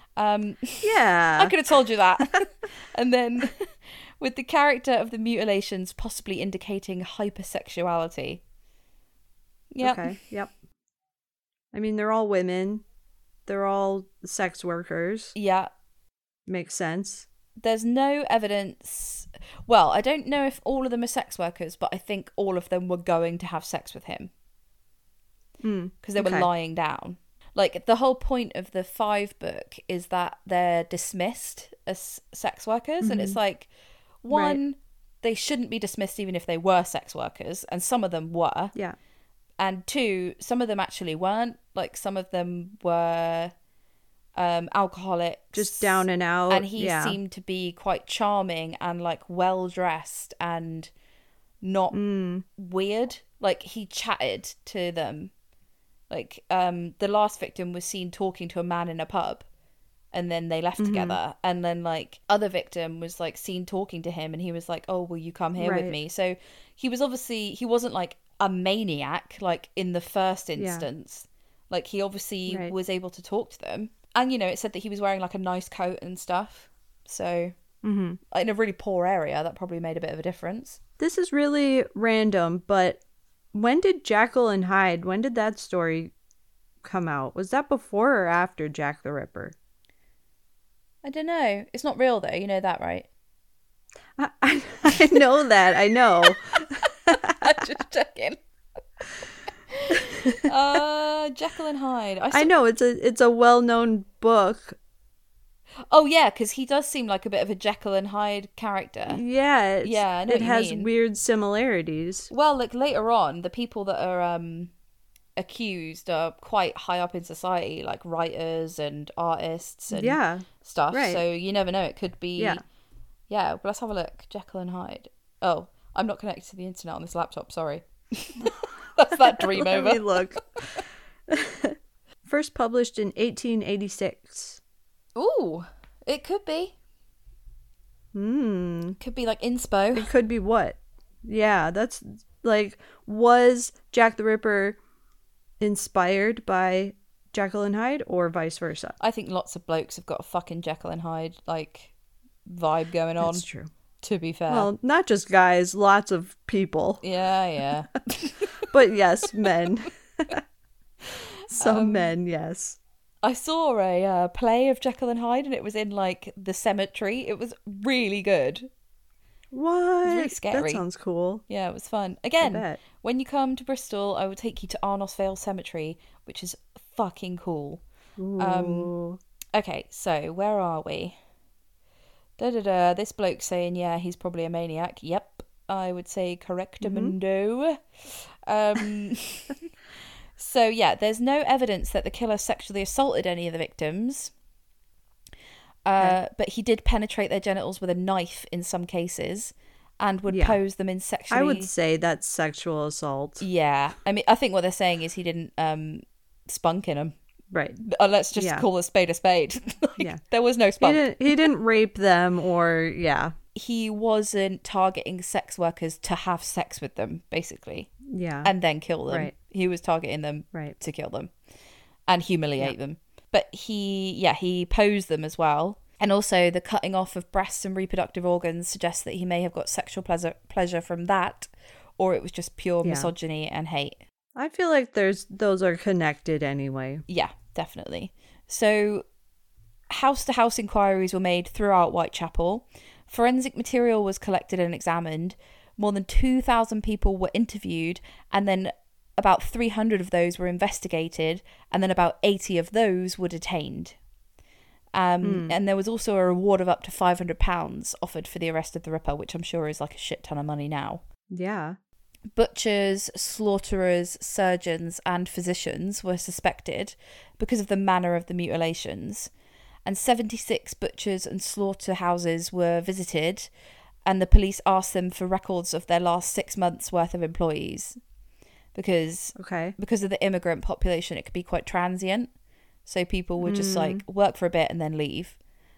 Yeah. I could have told you that. And then with the character of the mutilations possibly indicating hypersexuality. Yep. Okay, yep. I mean, they're all women. They're all sex workers. Yeah. Makes sense. There's no evidence. Well, I don't know if all of them are sex workers, but I think all of them were going to have sex with him. because they were lying down. Like, the whole point of the 5 book is that they're dismissed as sex workers. And it's like, one, they shouldn't be dismissed even if they were sex workers. And some of them were. Yeah. And 2, some of them actually weren't. Like, some of them were alcoholics. Just down and out. And he seemed to be quite charming and, like, well-dressed and not weird. Like, he chatted to them. Like, the last victim was seen talking to a man in a pub, and then they left together. And then, like, other victim was, like, seen talking to him, and he was like, oh, will you come here with me? So he was obviously, he wasn't, like, a maniac, like, in the first instance. Like, he obviously was able to talk to them. And, you know, it said that he was wearing, like, a nice coat and stuff. So, in a really poor area, that probably made a bit of a difference. This is really random, but when did Jekyll and Hyde, when did that story come out? Was that before or after Jack the Ripper? I don't know. It's not real, though. You know that, right? I know that. I know. I'm just checking. Jekyll and Hyde. I know, it's a well-known book. Oh, yeah, because he does seem like a bit of a Jekyll and Hyde character. Yeah. I know it has weird similarities. Well, like, later on, the people that are accused are quite high up in society, like writers and artists and stuff. Right. So you never know. It could be... Yeah, but let's have a look. Jekyll and Hyde. Oh, I'm not connected to the internet on this laptop, sorry. That's that dream over. Let me look. First published in 1886. Ooh, it could be. Could be like inspo. It could be what? Yeah, that's like, was Jack the Ripper inspired by Jekyll and Hyde or vice versa? I think lots of blokes have got a fucking Jekyll and Hyde like vibe going on. That's true. To be fair. Well, not just guys, lots of people. Yeah. But yes, men. Some men, yes. I saw a play of Jekyll and Hyde, and it was in like the cemetery. It was really good. What? It was really scary. That sounds cool. Yeah, it was fun. Again, when you come to Bristol, I will take you to Arnos Vale Cemetery, which is fucking cool. Ooh. Okay, so where are we? This bloke's saying, yeah, he's probably a maniac. Yep, I would say correctamundo. So, yeah, there's no evidence that the killer sexually assaulted any of the victims. But he did penetrate their genitals with a knife in some cases and would pose them in sexually... I would say that's sexual assault. Yeah. I mean, I think what they're saying is he didn't spunk in them. Right. Let's just call a spade a spade. There was no spunk. He didn't rape them or, He wasn't targeting sex workers to have sex with them, basically. Yeah. And then kill them. Right. He was targeting them to kill them and humiliate them. But he posed them as well. And also the cutting off of breasts and reproductive organs suggests that he may have got sexual pleasure from that, or it was just pure misogyny and hate. I feel like those are connected anyway. Yeah, definitely. So house-to-house inquiries were made throughout Whitechapel. Forensic material was collected and examined. More than 2,000 people were interviewed, and then about 300 of those were investigated, and then about 80 of those were detained. And there was also a reward of up to £500 offered for the arrest of the Ripper, which I'm sure is like a shit ton of money now. Yeah. Butchers, slaughterers, surgeons, and physicians were suspected because of the manner of the mutilations. And 76 butchers and slaughterhouses were visited, and the police asked them for records of their last 6 months' worth of employees. Because of the immigrant population, it could be quite transient. So people would just like work for a bit and then leave.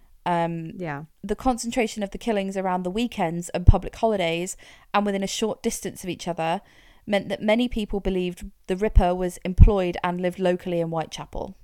The concentration of the killings around the weekends and public holidays and within a short distance of each other meant that many people believed the Ripper was employed and lived locally in Whitechapel.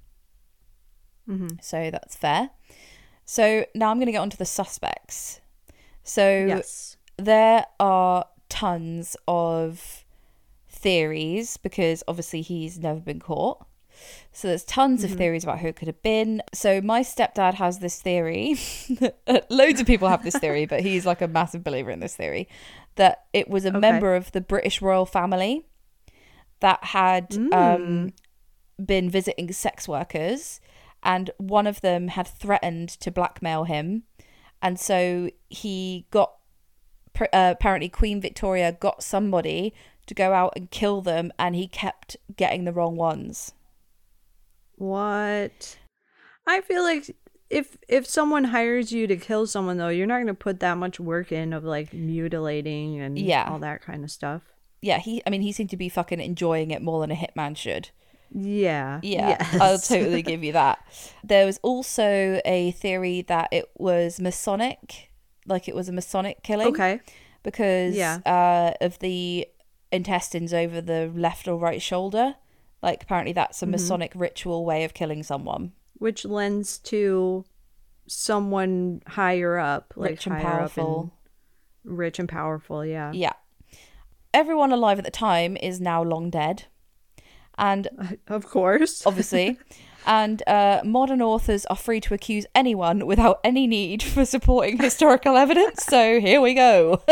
So that's fair. So now I'm going to get onto the suspects. So there are tons of theories because obviously he's never been caught. So there's tons of theories about who it could have been. So my stepdad has this theory. Loads of people have this theory, but he's like a massive believer in this theory, that it was a member of the British royal family. that had been visiting sex workers, and one of them had threatened to blackmail him, and so he got apparently Queen Victoria got somebody to go out and kill them, and he kept getting the wrong ones. What? I feel like if someone hires you to kill someone, though, you're not going to put that much work in of like mutilating and all that kind of stuff. Yeah, he seemed to be fucking enjoying it more than a hitman should. Yeah. Yes. I'll totally give you that. There was also a theory that it was Masonic, like it was a Masonic killing. Okay. Because of the intestines over the left or right shoulder. Like, apparently that's a Masonic ritual way of killing someone. Which lends to someone higher up. Like rich and powerful. Rich and powerful, yeah. Yeah. Everyone alive at the time is now long dead. And of course. Obviously. And modern authors are free to accuse anyone without any need for supporting historical evidence. So here we go.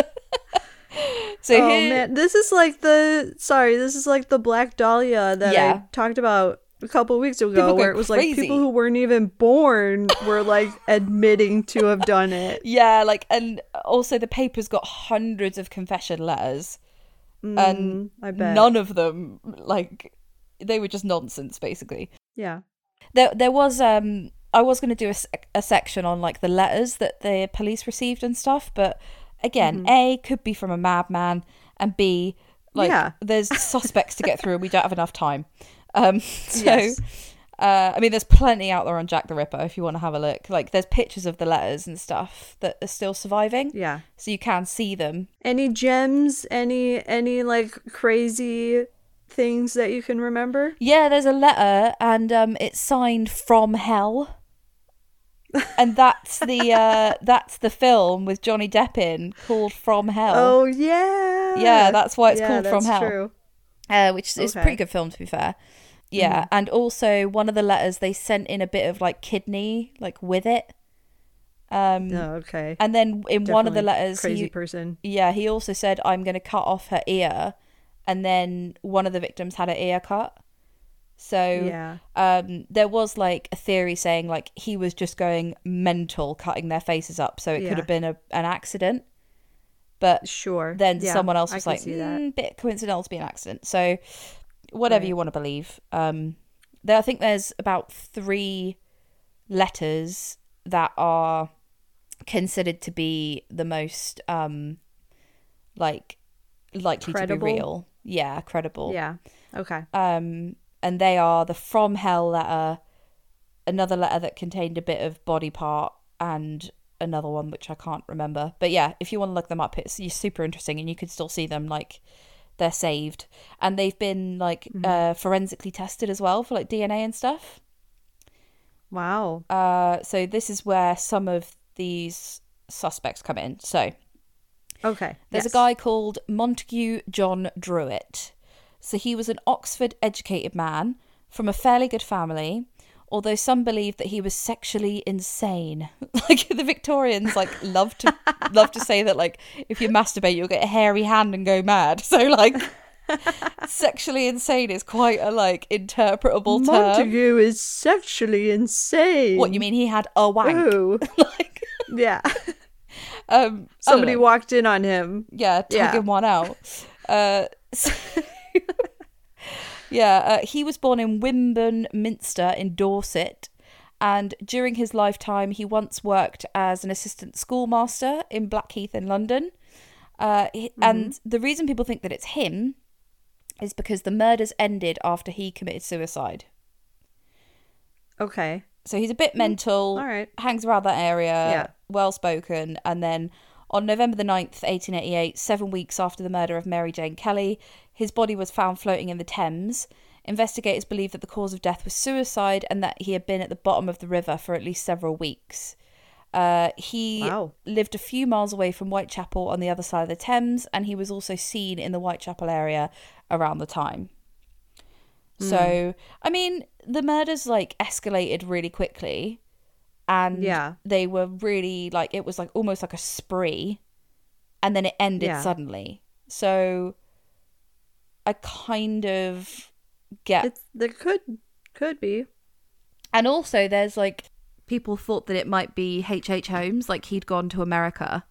Man, this is like the Black Dahlia that I talked about a couple of weeks ago, where it was crazy. Like people who weren't even born were like admitting to have done it. Yeah, like, and also the paper's got hundreds of confession letters, and I bet none of them, like, they were just nonsense, basically. Yeah. There was I was going to do a section on like the letters that the police received and stuff, but again, A, could be from a madman, and B, like, there's suspects to get through and we don't have enough time. There's plenty out there on Jack the Ripper if you want to have a look. Like, there's pictures of the letters and stuff that are still surviving. Yeah. So you can see them. Any gems? Any like crazy things that you can remember? Yeah, there's a letter, and it's signed From Hell. And that's the film with Johnny Depp in, called From Hell. Oh yeah. Yeah, that's why it's called From Hell. True. Which is a pretty good film, to be fair. Yeah, and also one of the letters, they sent in a bit of like kidney, like with it. Okay. And then in one of the letters, crazy person. Yeah, he also said, "I'm going to cut off her ear," and then one of the victims had her ear cut. So there was like a theory saying like he was just going mental, cutting their faces up, so it could have been an accident. But then someone else was like, bit coincidental to be an accident. So whatever you want to believe. I think there's about 3 letters that are considered to be the most like likely credible? To be real. Yeah, credible. Yeah. Okay. And they are the From Hell letter, another letter that contained a bit of body part, and another one which I can't remember. But yeah, if you want to look them up, it's super interesting, and you could still see them, like, they're saved. And they've been, like, forensically tested as well for, like, DNA and stuff. Wow. So this is where some of these suspects come in. So there's a guy called Montague John Druitt. So he was an Oxford-educated man from a fairly good family, although some believe that he was sexually insane. Like, the Victorians, like, love to say that, like, if you masturbate, you'll get a hairy hand and go mad. So, like, sexually insane is quite a, like, interpretable term. Montague is sexually insane. What, you mean he had a wank? Ooh. Like, yeah. Somebody walked in on him. Yeah, tugging one out. He was born in Wimborne Minster in Dorset, and during his lifetime he once worked as an assistant schoolmaster in Blackheath in London. And the reason people think that it's him is because the murders ended after he committed suicide. Okay. So he's a bit mental, all right, hangs around that area, well-spoken, and then on November the 9th, 1888, 7 weeks after the murder of Mary Jane Kelly, his body was found floating in the Thames. Investigators believe that the cause of death was suicide and that he had been at the bottom of the river for at least several weeks. He lived a few miles away from Whitechapel on the other side of the Thames, and he was also seen in the Whitechapel area around the time. So, I mean, the murders, like, escalated really quickly. And they were really, like, it was like almost like a spree, and then it ended suddenly. So, I kind of get. There could be. And also there's like, people thought that it might be H.H. Holmes, like he'd gone to America.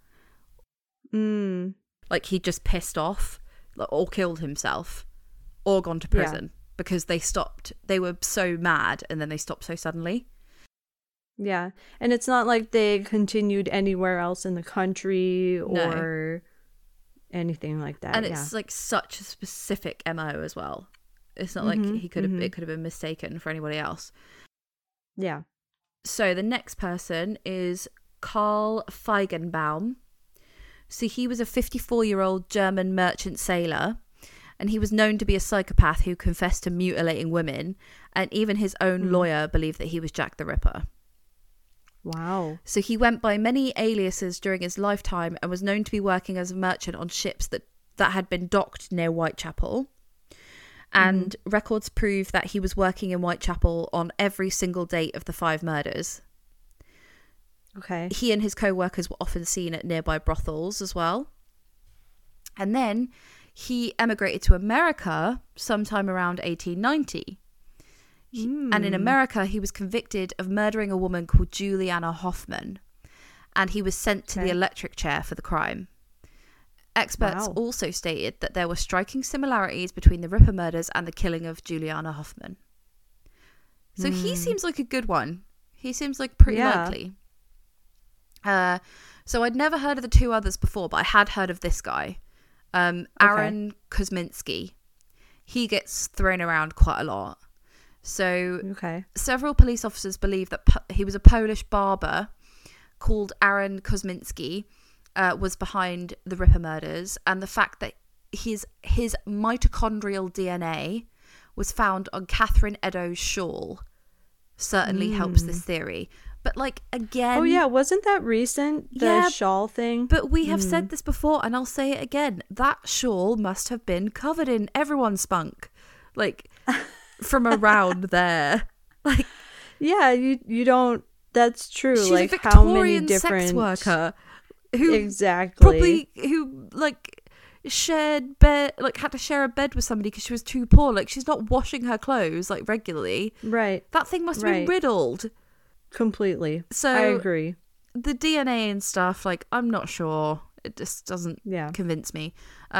Like he'd just pissed off or killed himself or gone to prison because they were so mad and then they stopped so suddenly. Yeah. And it's not like they continued anywhere else in the country or anything like that. And it's like such a specific MO as well. It's not like it could have been mistaken for anybody else. Yeah. So the next person is Karl Feigenbaum. So he was a 54-year-old German merchant sailor, and he was known to be a psychopath who confessed to mutilating women, and even his own lawyer believed that he was Jack the Ripper. Wow. So he went by many aliases during his lifetime and was known to be working as a merchant on ships that had been docked near Whitechapel. And records prove that he was working in Whitechapel on every single date of the 5 murders. Okay. He and his co-workers were often seen at nearby brothels as well. And then he emigrated to America sometime around 1890. And in America, he was convicted of murdering a woman called Juliana Hoffman. And he was sent to the electric chair for the crime. Experts also stated that there were striking similarities between the Ripper murders and the killing of Juliana Hoffman. So he seems like a good one. He seems like pretty likely. So I'd never heard of the 2 others before, but I had heard of this guy. Aaron Kosminski. He gets thrown around quite a lot. So several police officers believe that he was a Polish barber called Aaron Kosminski was behind the Ripper murders, and the fact that his mitochondrial DNA was found on Catherine Eddowes' shawl certainly helps this theory. But like, again... Oh yeah, wasn't that recent, the shawl thing? But we have said this before, and I'll say it again. That shawl must have been covered in everyone's spunk. Like, from around there. Like, yeah, you don't... That's true. She's like, a Victorian how many different... sex worker who... Exactly. Who, like... had to share a bed with somebody because she was too poor. Like, she's not washing her clothes like regularly. Right. That thing must have been riddled. Completely. So I agree. The DNA and stuff, like, I'm not sure. It just doesn't convince me.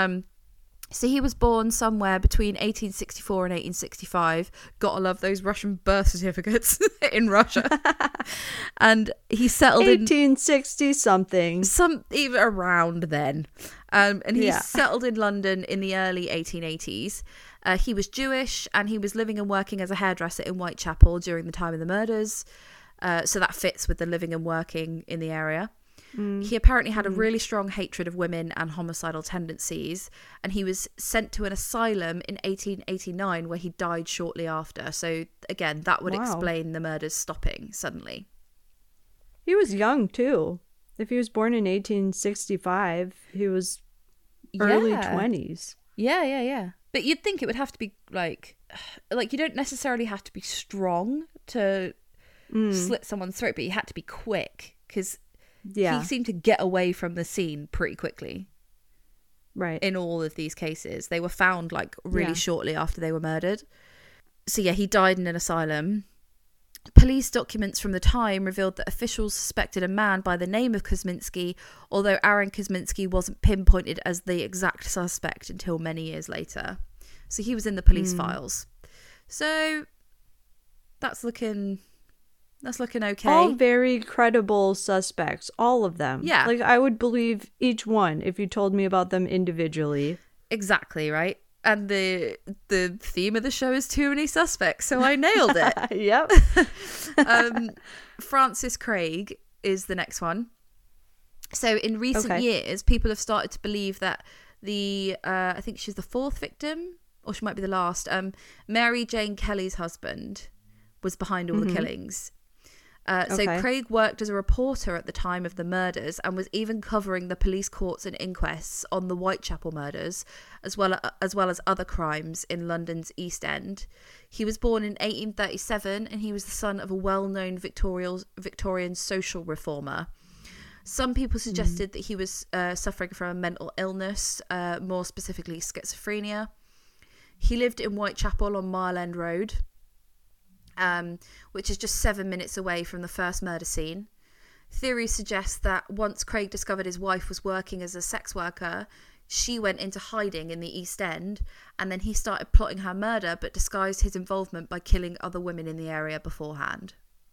So he was born somewhere between 1864 and 1865. Gotta love those Russian birth certificates in Russia. And he settled 1860 something. Even around then. And he settled in London in the early 1880s. He was Jewish, and he was living and working as a hairdresser in Whitechapel during the time of the murders. So that fits with the living and working in the area. He apparently had a really strong hatred of women and homicidal tendencies, and he was sent to an asylum in 1889 where he died shortly after. So again, that would explain the murders stopping suddenly. He was young too. If he was born in 1865, he was early 20s. Yeah. But you'd think it would have to be like you don't necessarily have to be strong to slit someone's throat, but you had to be quick because he seemed to get away from the scene pretty quickly. Right. In all of these cases, they were found like really shortly after they were murdered. So yeah, he died in an asylum. Police documents from the time revealed that officials suspected a man by the name of Kosminski, although Aaron Kosminski wasn't pinpointed as the exact suspect until many years later. So he was in the police files. So that's looking okay. All very credible suspects, all of them. Yeah. Like, I would believe each one if you told me about them individually. Exactly, right? And the theme of the show is too many suspects, so I nailed it. Yep. Frances Craig is the next one. So in recent years, people have started to believe that I think she's the 4th victim, or she might be the last, Mary Jane Kelly's husband was behind all the killings. So Craig worked as a reporter at the time of the murders and was even covering the police courts and inquests on the Whitechapel murders, as well as other crimes in London's East End. He was born in 1837, and he was the son of a well-known Victorian social reformer. Some people suggested that he was suffering from a mental illness, more specifically schizophrenia. He lived in Whitechapel on Mile End Road, which is just 7 minutes away from the first murder scene. Theory suggests that once Craig discovered his wife was working as a sex worker, she went into hiding in the East End, and then he started plotting her murder but disguised his involvement by killing other women in the area beforehand.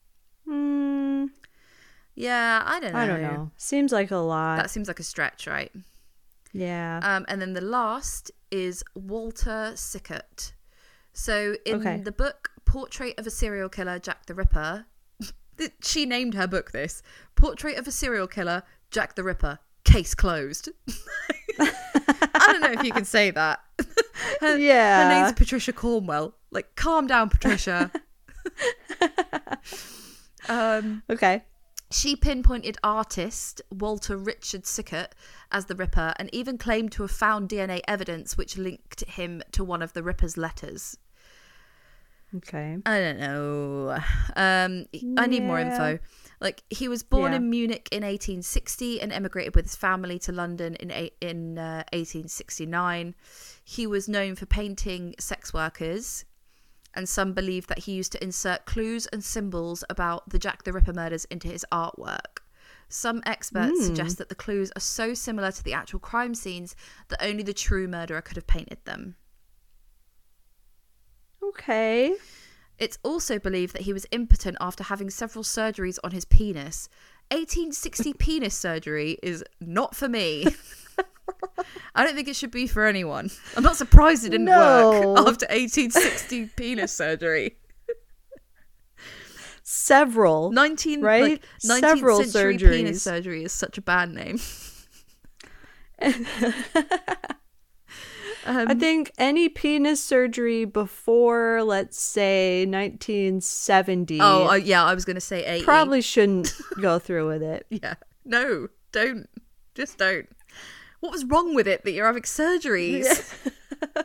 Yeah, I don't know. Seems like a lot. That seems like a stretch, right? Yeah. And then the last is Walter Sickert. So in the book Portrait of a Serial Killer, Jack the Ripper, she named her book this. Portrait of a Serial Killer, Jack the Ripper, case closed. I don't know if you can say that. Her name's Patricia Cornwell. Like, calm down, Patricia. Okay. She pinpointed artist Walter Richard Sickert as the Ripper and even claimed to have found DNA evidence which linked him to one of the Ripper's letters. Okay. I don't know. I need more info. Like, he was born in Munich in 1860 and emigrated with his family to London in 1869. He was known for painting sex workers, and some believe that he used to insert clues and symbols about the Jack the Ripper murders into his artwork. Some experts suggest that the clues are so similar to the actual crime scenes that only the true murderer could have painted them. Okay. It's also believed that he was impotent after having several surgeries on his penis. 1860 penis surgery is not for me. I don't think it should be for anyone. I'm not surprised it didn't work after 1860 penis surgery. Several. 19th Several century surgeries. Penis surgery is such a bad name. I think any penis surgery before, let's say, 1970. Oh, yeah, I was going to say 80. Probably shouldn't go through with it. Yeah. No, don't. Just don't. What was wrong with it that you're having surgeries? Yeah.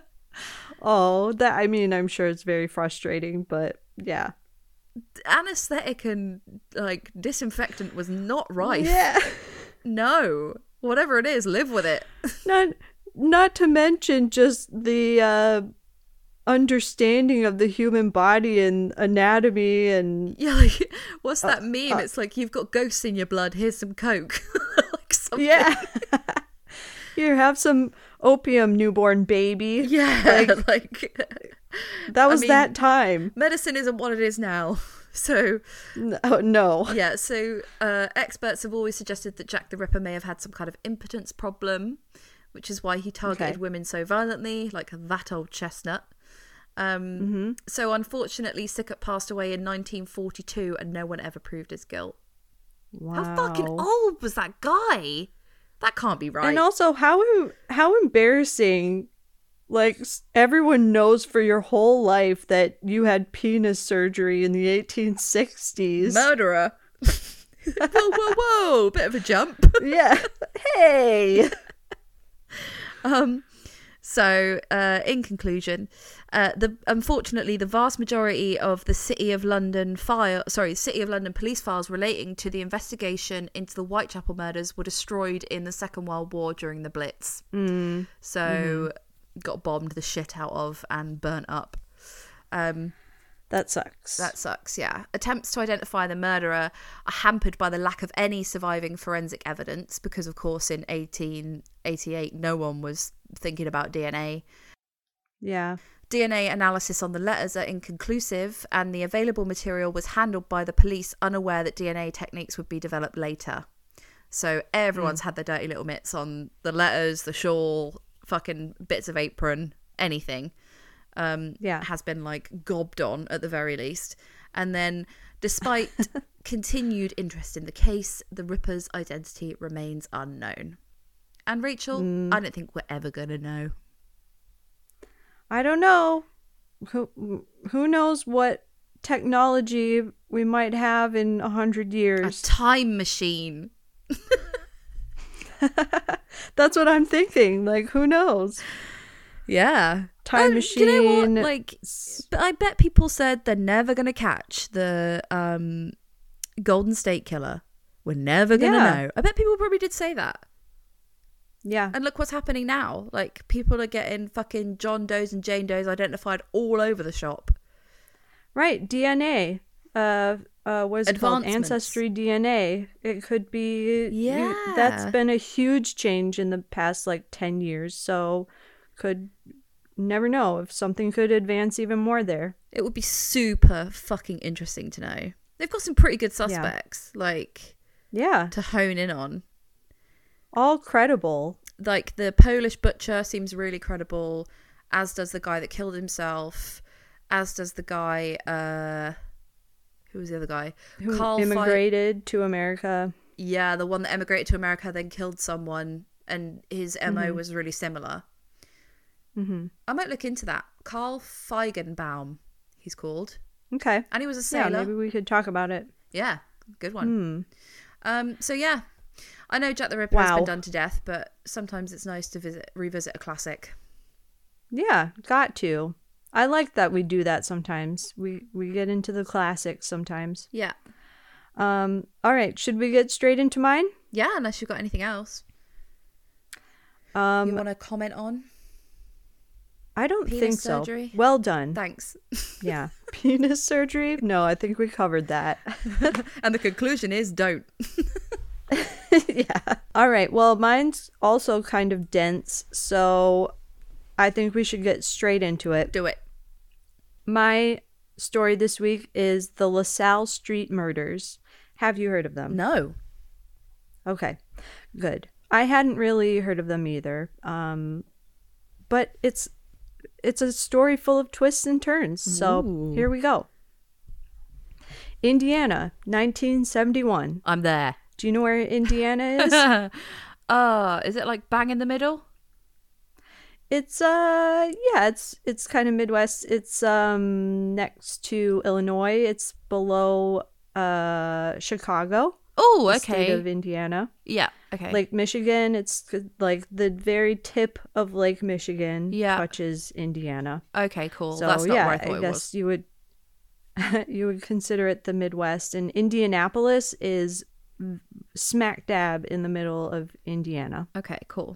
I'm sure it's very frustrating, but yeah. Anesthetic and, like, disinfectant was not rife. Yeah. No. Whatever it is, live with it. Not to mention just the understanding of the human body and anatomy and... Yeah, like, what's that meme? It's like, you've got ghosts in your blood, here's some coke. Like something. Yeah. Here, have some opium, newborn baby. Yeah, like that was that time. Medicine isn't what it is now. So no. Yeah, so experts have always suggested that Jack the Ripper may have had some kind of impotence problem, which is why he targeted women so violently, like that old chestnut. So unfortunately, Sickert passed away in 1942 and no one ever proved his guilt. Wow. How fucking old was that guy? That can't be right. And also, how embarrassing. Like, everyone knows for your whole life that you had penis surgery in the 1860s. Murderer. Whoa. Bit of a jump. Yeah. Hey. So, in conclusion, unfortunately, the vast majority of the City of London police files relating to the investigation into the Whitechapel murders were destroyed in the Second World War during the Blitz. Got bombed the shit out of and burnt up. That sucks. That sucks, yeah. Attempts to identify the murderer are hampered by the lack of any surviving forensic evidence because, of course, in 1888, no one was thinking about DNA. Yeah. DNA analysis on the letters are inconclusive, and the available material was handled by the police unaware that DNA techniques would be developed later. So everyone's had their dirty little mitts on the letters, the shawl, fucking bits of apron, anything. Has been like gobbed on at the very least. And then despite continued interest in the case, the Ripper's identity remains unknown. And Rachel, I don't think we're ever gonna know. I don't know. Who knows what technology we might have in 100 years. A time machine. That's what I'm thinking. Like, who knows? Yeah. Time machine. You know what? Like, I bet people said they're never going to catch the Golden State Killer. We're never going to know. I bet people probably did say that. Yeah. And look what's happening now. Like, people are getting fucking John Does and Jane Does identified all over the shop. Right. DNA. What is it called? Advancements. Ancestry DNA. It could be. Yeah. That's been a huge change in the past, like, 10 years. So, never know if something could advance even more there. It would be super fucking interesting to know. They've got some pretty good suspects, like, Yeah. to hone in on. All credible. Like, the Polish butcher seems really credible, as does the guy that killed himself, as does the guy, who was the other guy? Who Carl immigrated to America. Yeah, the one that emigrated to America, then killed someone, and his MO was really similar. Mm-hmm. I might look into that. Carl Feigenbaum, he's called. Okay. And he was a sailor. Yeah, maybe we could talk about it. Yeah, good one. So yeah, I know Jack the Ripper has been done to death, but sometimes it's nice to revisit a classic. Yeah, got to. I like that we do that sometimes. We get into the classics sometimes. Yeah. All right, should we get straight into mine? Yeah, unless you've got anything else. You want to comment on? I don't Penis think surgery? so. Well done. Thanks. Yeah. Penis surgery? No, I think we covered that. And the conclusion is don't. Yeah. All right. Well, mine's also kind of dense, so I think we should get straight into it. Do it. My story this week is the LaSalle Street Murders. Have you heard of them? No. Okay. Good. I hadn't really heard of them either. But it's a story full of twists and turns. So here we go. Indiana, 1971. I'm there. Do you know where Indiana is? Is it like bang in the middle? It's it's kind of Midwest. It's next to Illinois. It's below Chicago. Oh, the okay. State of Indiana. Yeah, okay. Lake Michigan, it's like the very tip of Lake Michigan touches Indiana. Okay, cool. So that's not yeah, where I thought it guess was. you would consider it the Midwest, and Indianapolis is smack dab in the middle of Indiana. Okay, cool.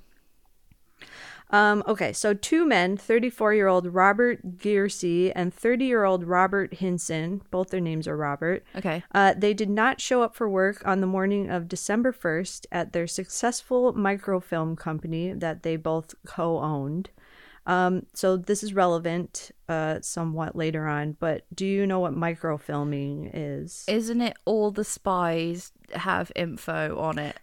Okay, so two men, 34-year-old Robert Gearsey and 30-year-old Robert Hinson, both their names are Robert. Okay. They did not show up for work on the morning of December 1st at their successful microfilm company that they both co-owned. So this is relevant somewhat later on, but do you know what microfilming is? Isn't it all the spies have info on it?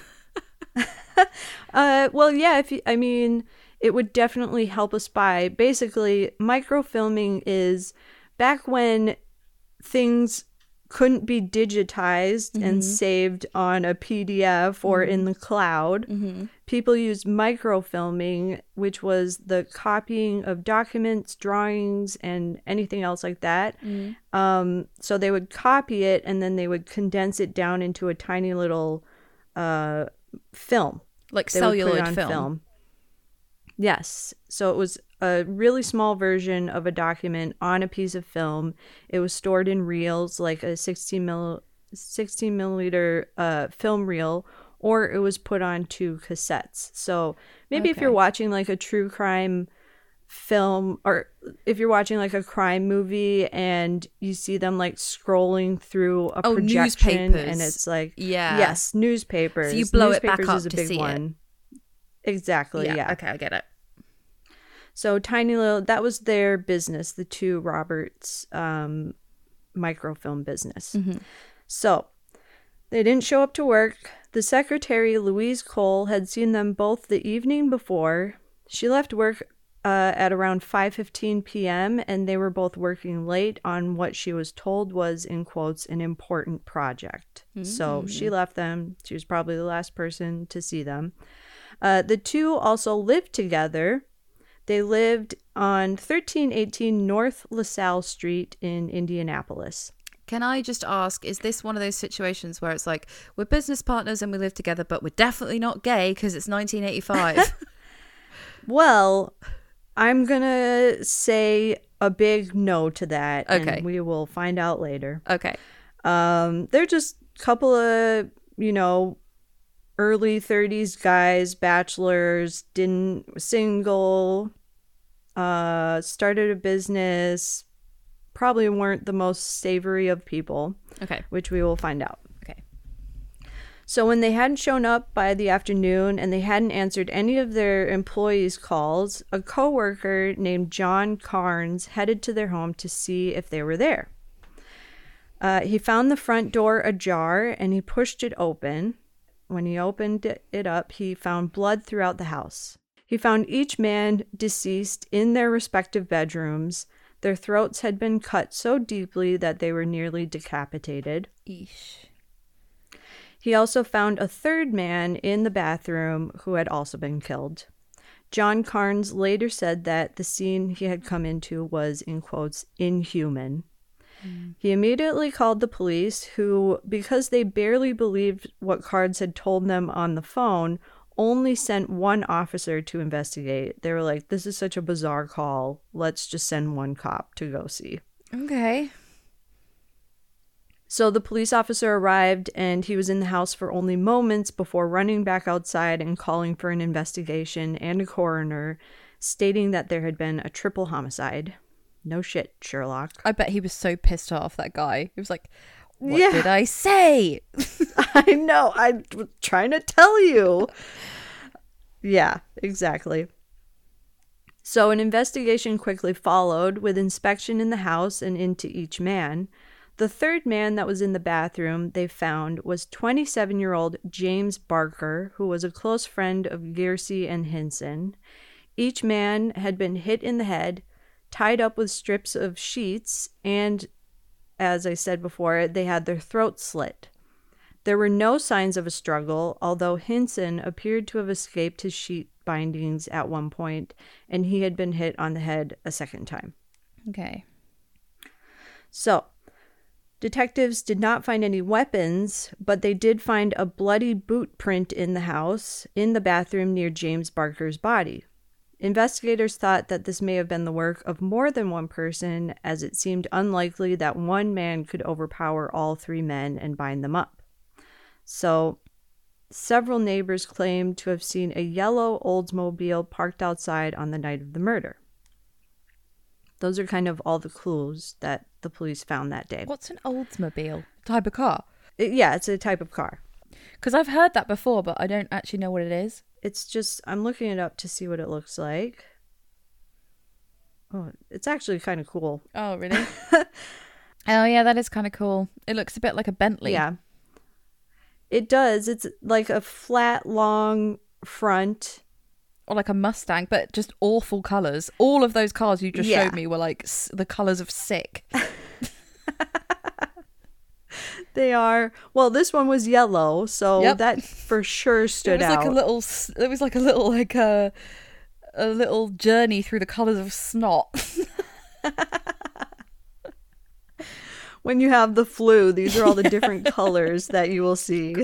Well, yeah, it would definitely help a spy. Basically, microfilming is back when things couldn't be digitized and saved on a PDF or in the cloud. People used microfilming, which was the copying of documents, drawings, and anything else like that. So they would copy it and then they would condense it down into a tiny little film. Like They would put it celluloid on film. Yes. So it was a really small version of a document on a piece of film. It was stored in reels, like a 16 millimeter film reel, or it was put onto cassettes. So maybe if you're watching like a true crime film, or if you're watching like a crime movie and you see them like scrolling through a projection, newspapers. and it's like, Yeah. yes, newspapers. So you blow it Newspapers back up is a to big see one. Exactly. Yeah. Okay, I get it. So tiny little, that was their business, the two Roberts microfilm business. So they didn't show up to work. The secretary, Louise Cole, had seen them both the evening before. She left work at around 5:15 p.m. and they were both working late on what she was told was, in quotes, an important project. So she left them. She was probably the last person to see them. The two also lived together. They lived on 1318 North LaSalle Street in Indianapolis. Can I just ask, is this one of those situations where it's like, we're business partners and we live together, but we're definitely not gay because it's 1985? Well, I'm going to say a big no to that. Okay. And we will find out later. Okay. They're just a couple of, early 30s guys, bachelors, single, started a business, probably weren't the most savory of people. Okay. Which we will find out. Okay. So when they hadn't shown up by the afternoon and they hadn't answered any of their employees' calls, a coworker named John Carnes headed to their home to see if they were there. He found the front door ajar and he pushed it open. When he opened it up, he found blood throughout the house. He found each man deceased in their respective bedrooms. Their throats had been cut so deeply that they were nearly decapitated. Eesh. He also found a third man in the bathroom who had also been killed. John Carnes later said that the scene he had come into was, in quotes, inhuman. He immediately called the police, who, because they barely believed what Carnes had told them on the phone, only sent one officer to investigate. They were like, this is such a bizarre call. Let's just send one cop to go see. Okay. So the police officer arrived and he was in the house for only moments before running back outside and calling for an investigation and a coroner, stating that there had been a triple homicide. No shit, Sherlock. I bet he was so pissed off, that guy. He was like, what Yeah. did I say? I know. I was trying to tell you. Yeah, exactly. So an investigation quickly followed with inspection in the house and into each man. The third man that was in the bathroom they found was 27-year-old James Barker, who was a close friend of Gearsey and Hinson. Each man had been hit in the head, tied up with strips of sheets, and, as I said before, they had their throats slit. There were no signs of a struggle, although Hinson appeared to have escaped his sheet bindings at one point, and he had been hit on the head a second time. Okay. So, detectives did not find any weapons, but they did find a bloody boot print in the house, in the bathroom near James Barker's body. Investigators thought that this may have been the work of more than one person, as it seemed unlikely that one man could overpower all three men and bind them up. So, several neighbors claimed to have seen a yellow Oldsmobile parked outside on the night of the murder. Those are kind of all the clues that the police found that day. What's an Oldsmobile? Type of car? Yeah, it's a type of car. Because I've heard that before, but I don't actually know what it is. It's just, I'm looking it up to see what it looks like. Oh, it's actually kind of cool. Oh, really? Oh, yeah, that is kind of cool. It looks a bit like a Bentley. Yeah. It does. It's like a flat, long front. Or like a Mustang, but just awful colours. All of those cars you just Yeah. showed me were like the colours of sick. They are. Well, this one was yellow, so Yep. that for sure stood It was out. like a little. It was like a little a little journey through the colours of snot. When you have the flu, these are all the different colors that you will see.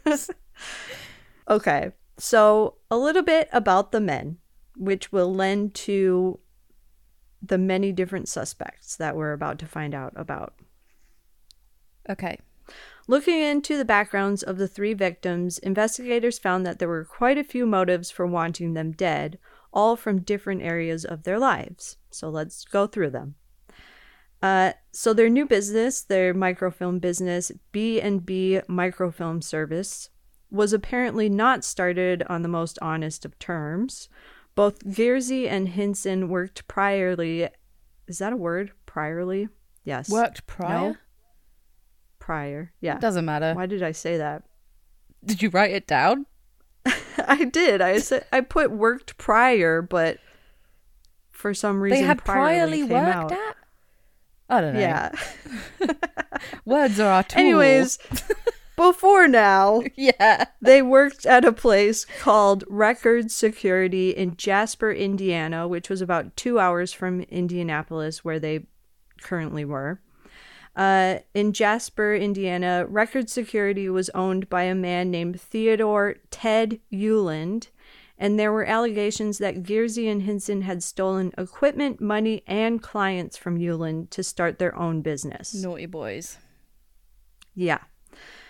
Okay, so a little bit about the men, which will lend to the many different suspects that we're about to find out about. Okay. Looking into the backgrounds of the three victims, investigators found that there were quite a few motives for wanting them dead, all from different areas of their lives. So let's go through them. So their new business, their microfilm business, B&B Microfilm Service, was apparently not started on the most honest of terms. Both Gearsey and Hinson worked priorly. Is that a word? Priorly? Yes. Worked prior? No? Prior. Yeah. It doesn't matter. Why did I say that? Did you write it down? I did. I put worked prior, but for some reason They had priorly priorly came worked out. at? I don't know. Yeah. Words are our tool. Anyways, before now, Yeah. they worked at a place called Record Security in Jasper, Indiana, which was about 2 hours from Indianapolis, where they currently were. In Jasper, Indiana, Record Security was owned by a man named Theodore Ted Euland, and there were allegations that Gearsey and Hinson had stolen equipment, money, and clients from Euland to start their own business. Naughty boys. Yeah.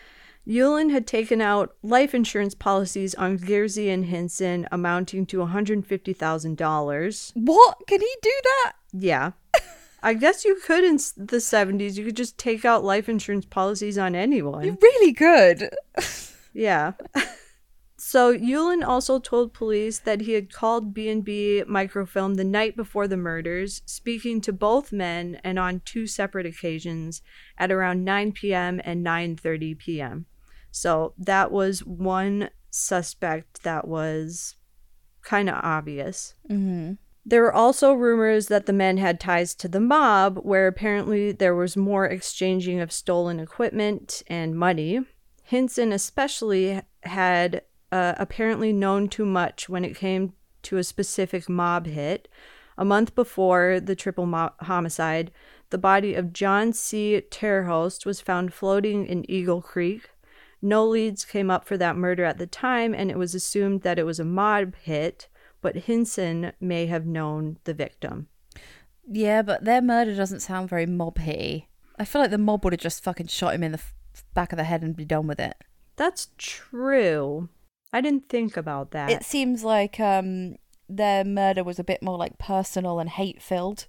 Yulin had taken out life insurance policies on Gierzy and Hinson amounting to $150,000. What? Can he do that? Yeah. I guess you could in the 70s. You could just take out life insurance policies on anyone. You're really good. Yeah. So Yulin also told police that he had called B&B Microfilm the night before the murders, speaking to both men and on 2 separate occasions at around 9 p.m. and 9:30 p.m. So that was one suspect that was kind of obvious. Mm-hmm. There were also rumors that the men had ties to the mob, where apparently there was more exchanging of stolen equipment and money. Hinson especially had apparently known too much when it came to a specific mob hit. A month before the triple homicide, the body of John C. Terhost was found floating in Eagle Creek. No leads came up for that murder at the time, and it was assumed that it was a mob hit, but Hinson may have known the victim. Yeah, but their murder doesn't sound very mob-hitty. I feel like the mob would have just fucking shot him in the back of the head and be done with it. That's true. I didn't think about that. It seems like their murder was a bit more like personal and hate-filled.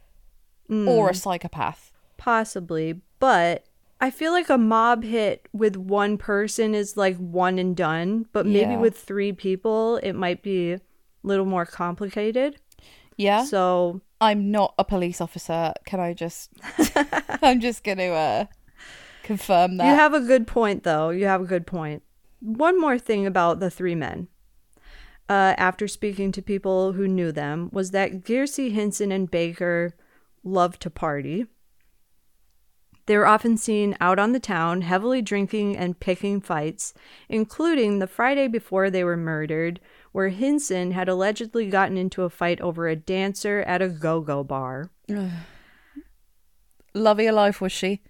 Or a psychopath. Possibly, but I feel like a mob hit with one person is like one and done, but maybe with 3 people, it might be a little more complicated. Yeah. So I'm not a police officer. Can I just... I'm just going to confirm that. You have a good point, though. You have a good point. One more thing about the 3 men, after speaking to people who knew them, was that Gierzy, Hinson, and Baker loved to party. They were often seen out on the town, heavily drinking and picking fights, including the Friday before they were murdered, where Hinson had allegedly gotten into a fight over a dancer at a go-go bar. Love of your life, was she?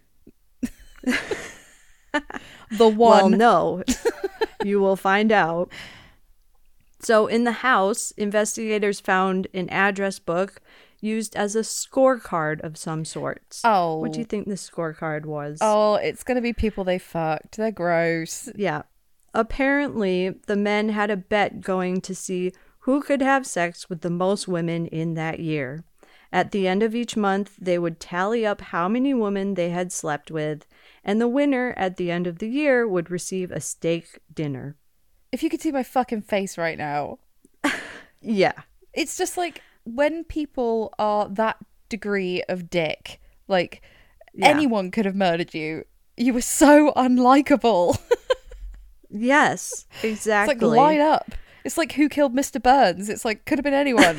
The one. Well, no. You will find out. So in the house, investigators found an address book used as a scorecard of some sorts. Oh. What do you think the scorecard was? Oh, it's going to be people they fucked. They're gross. Yeah. Apparently, the men had a bet going to see who could have sex with the most women in that year. At the end of each month, they would tally up how many women they had slept with, and the winner at the end of the year would receive a steak dinner. If you could see my fucking face right now. Yeah. It's just like when people are that degree of dick, like anyone could have murdered you. You were so unlikable. Yes, exactly. It's like line up. It's like who killed Mr. Burns? It's like could have been anyone.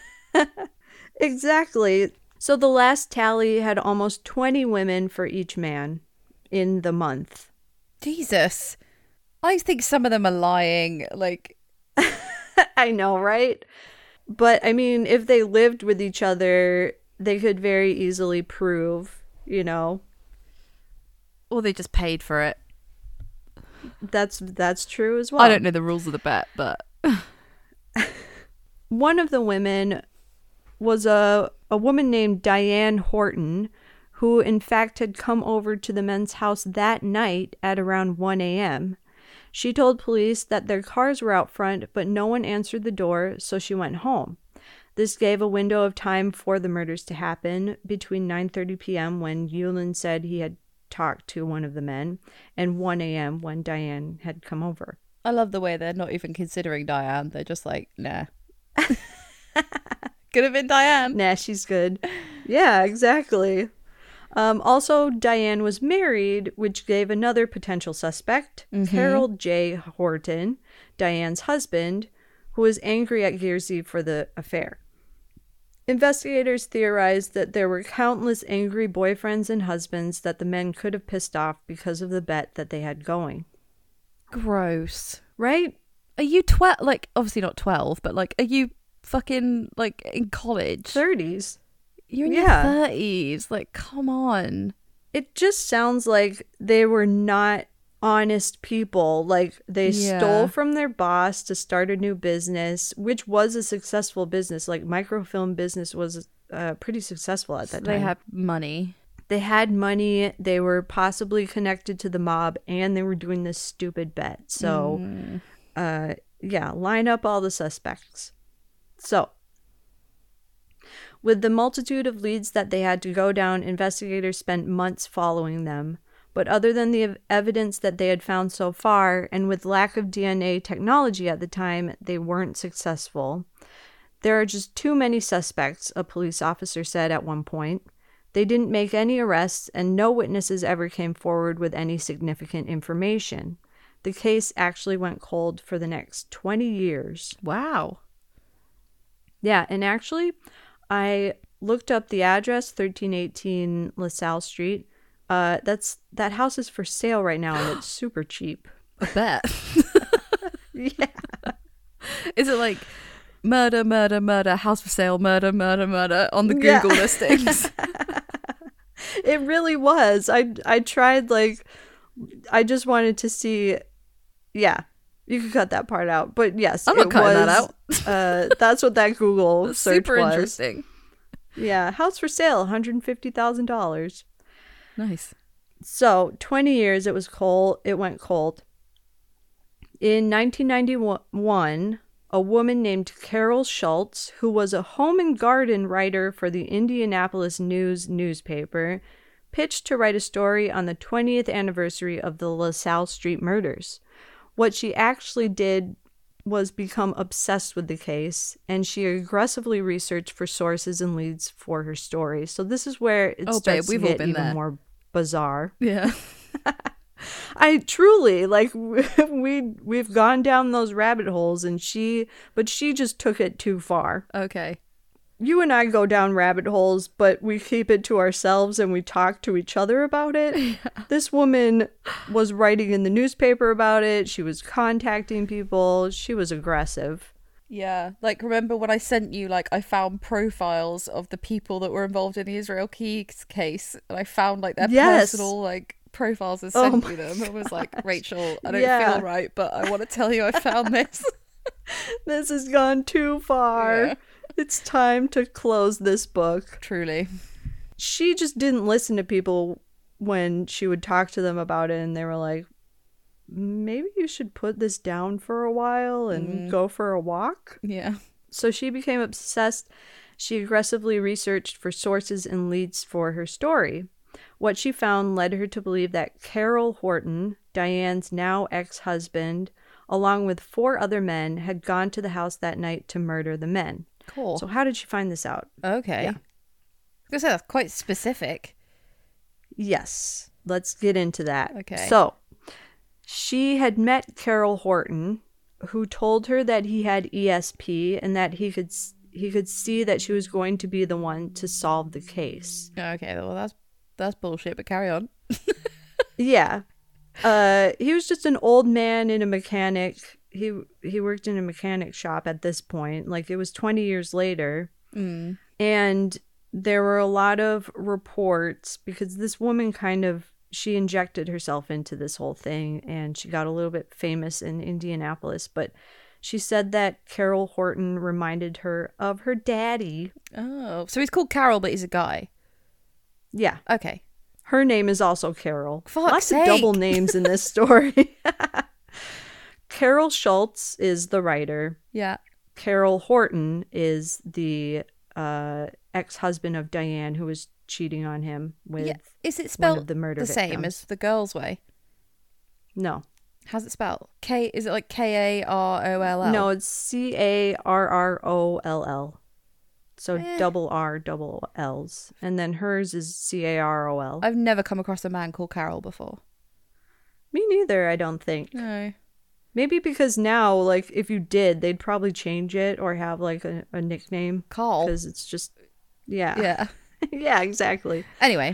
Exactly. So the last tally had almost 20 women for each man in the month. Jesus. I think some of them are lying. Like, I know, right? But I mean, if they lived with each other, they could very easily prove, you know. Or they just paid for it. That's true as well. I don't know the rules of the bet, but one of the women was a woman named Diane Horton, who in fact had come over to the men's house that night at around 1 a.m. She told police that their cars were out front, but no one answered the door, so she went home. This gave a window of time for the murders to happen between 9:30 p.m. when Yulin said he had talked to one of the men, and 1 a.m. when Diane had come over. I love the way they're not even considering Diane. They're just like, nah. Could have been Diane. Nah, she's good. Yeah, exactly. Also, Diane was married, which gave another potential suspect, Harold J. Horton, Diane's husband, who was angry at Gierzy for the affair. Investigators theorized that there were countless angry boyfriends and husbands that the men could have pissed off because of the bet that they had going. Gross. Right? Are you 12? Like, obviously not 12, but like, are you fucking like in college? 30s. You're in your 30s. Like, come on. It just sounds like they were not honest people. Like, they stole from their boss to start a new business, which was a successful business. Like, microfilm business was pretty successful at that time. They had money. They had money, they were possibly connected to the mob, and they were doing this stupid bet. So, yeah, line up all the suspects. So, with the multitude of leads that they had to go down, investigators spent months following them. But other than the evidence that they had found so far, and with lack of DNA technology at the time, they weren't successful. There are just too many suspects, a police officer said at one point. They didn't make any arrests, and no witnesses ever came forward with any significant information. The case actually went cold for the next 20 years. Wow. Yeah, and actually, I looked up the address, 1318 LaSalle Street. That house is for sale right now, and it's super cheap. I bet. Yeah. Is it like murder, murder, murder, house for sale, murder, murder, murder on the Google listings? It really was. I tried, like, I just wanted to see. Yeah, you could cut that part out, but yes, I'm not cutting that out. That's what that Google search super was. Interesting. Yeah, house for sale, $150,000. Nice. So 20 years it went cold. In 1991, a woman named Carol Schultz, who was a home and garden writer for the Indianapolis News newspaper, pitched to write a story on the 20th anniversary of the LaSalle Street murders. What she actually did was become obsessed with the case, and she aggressively researched for sources and leads for her story. So this is where it starts to get even more bizarre. Yeah. I truly, like, we've gone down those rabbit holes, and she just took it too far. Okay. You and I go down rabbit holes, but we keep it to ourselves and we talk to each other about it. Yeah. This woman was writing in the newspaper about it. She was contacting people. She was aggressive. Yeah. Like, remember when I sent you, like, I found profiles of the people that were involved in the Israel Keys case, and I found, like, their personal, like, profiles and sent you them. I was like, Rachel, I don't feel right, but I want to tell you I found this. This has gone too far. Yeah. It's time to close this book. Truly. She just didn't listen to people when she would talk to them about it, and they were like, maybe you should put this down for a while and go for a walk. Yeah. So she became obsessed. She aggressively researched for sources and leads for her story. What she found led her to believe that Carol Horton, Diane's now ex-husband, along with 4 other men, had gone to the house that night to murder the men. Cool. So how did she find this out? Okay. Yeah. I was gonna say, that's quite specific. Yes. Let's get into that. Okay. So she had met Carol Horton, who told her that he had ESP and that he could see that she was going to be the one to solve the case. Okay, well that's bullshit, but carry on. Yeah. He was just an old man in a mechanic. He worked in a mechanic shop at this point. Like, it was 20 years later. And there were a lot of reports because this woman she injected herself into this whole thing, and she got a little bit famous in Indianapolis. But she said that Carol Horton reminded her of her daddy. Oh, so he's called Carol, but he's a guy. Yeah. Okay. Her name is also Carol. Fuck's sake. Lots of double names in this story. Carol Schultz is the writer. Yeah. Carol Horton is the ex-husband of Diane, who was cheating on him with Is it spelled one of the murder the same victims. as the girl's way? No. How's it spelled? Is it like Karroll? No, it's Carroll. So double R, double L's. And then hers is Carol. I've never come across a man called Carol before. Me neither, I don't think. No. Maybe because now, like, if you did, they'd probably change it or have, like, a nickname. Carl. Because it's just, yeah. Yeah. Yeah, exactly. Anyway.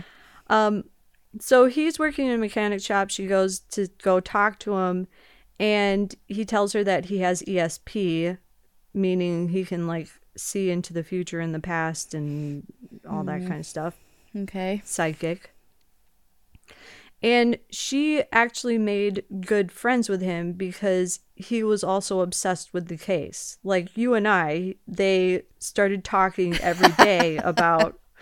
So he's working in a mechanic shop. She goes to go talk to him, and he tells her that he has ESP, meaning he can, like, see into the future and the past and all that kind of stuff. Okay. Psychic. And she actually made good friends with him because he was also obsessed with the case. Like you and I, they started talking every day about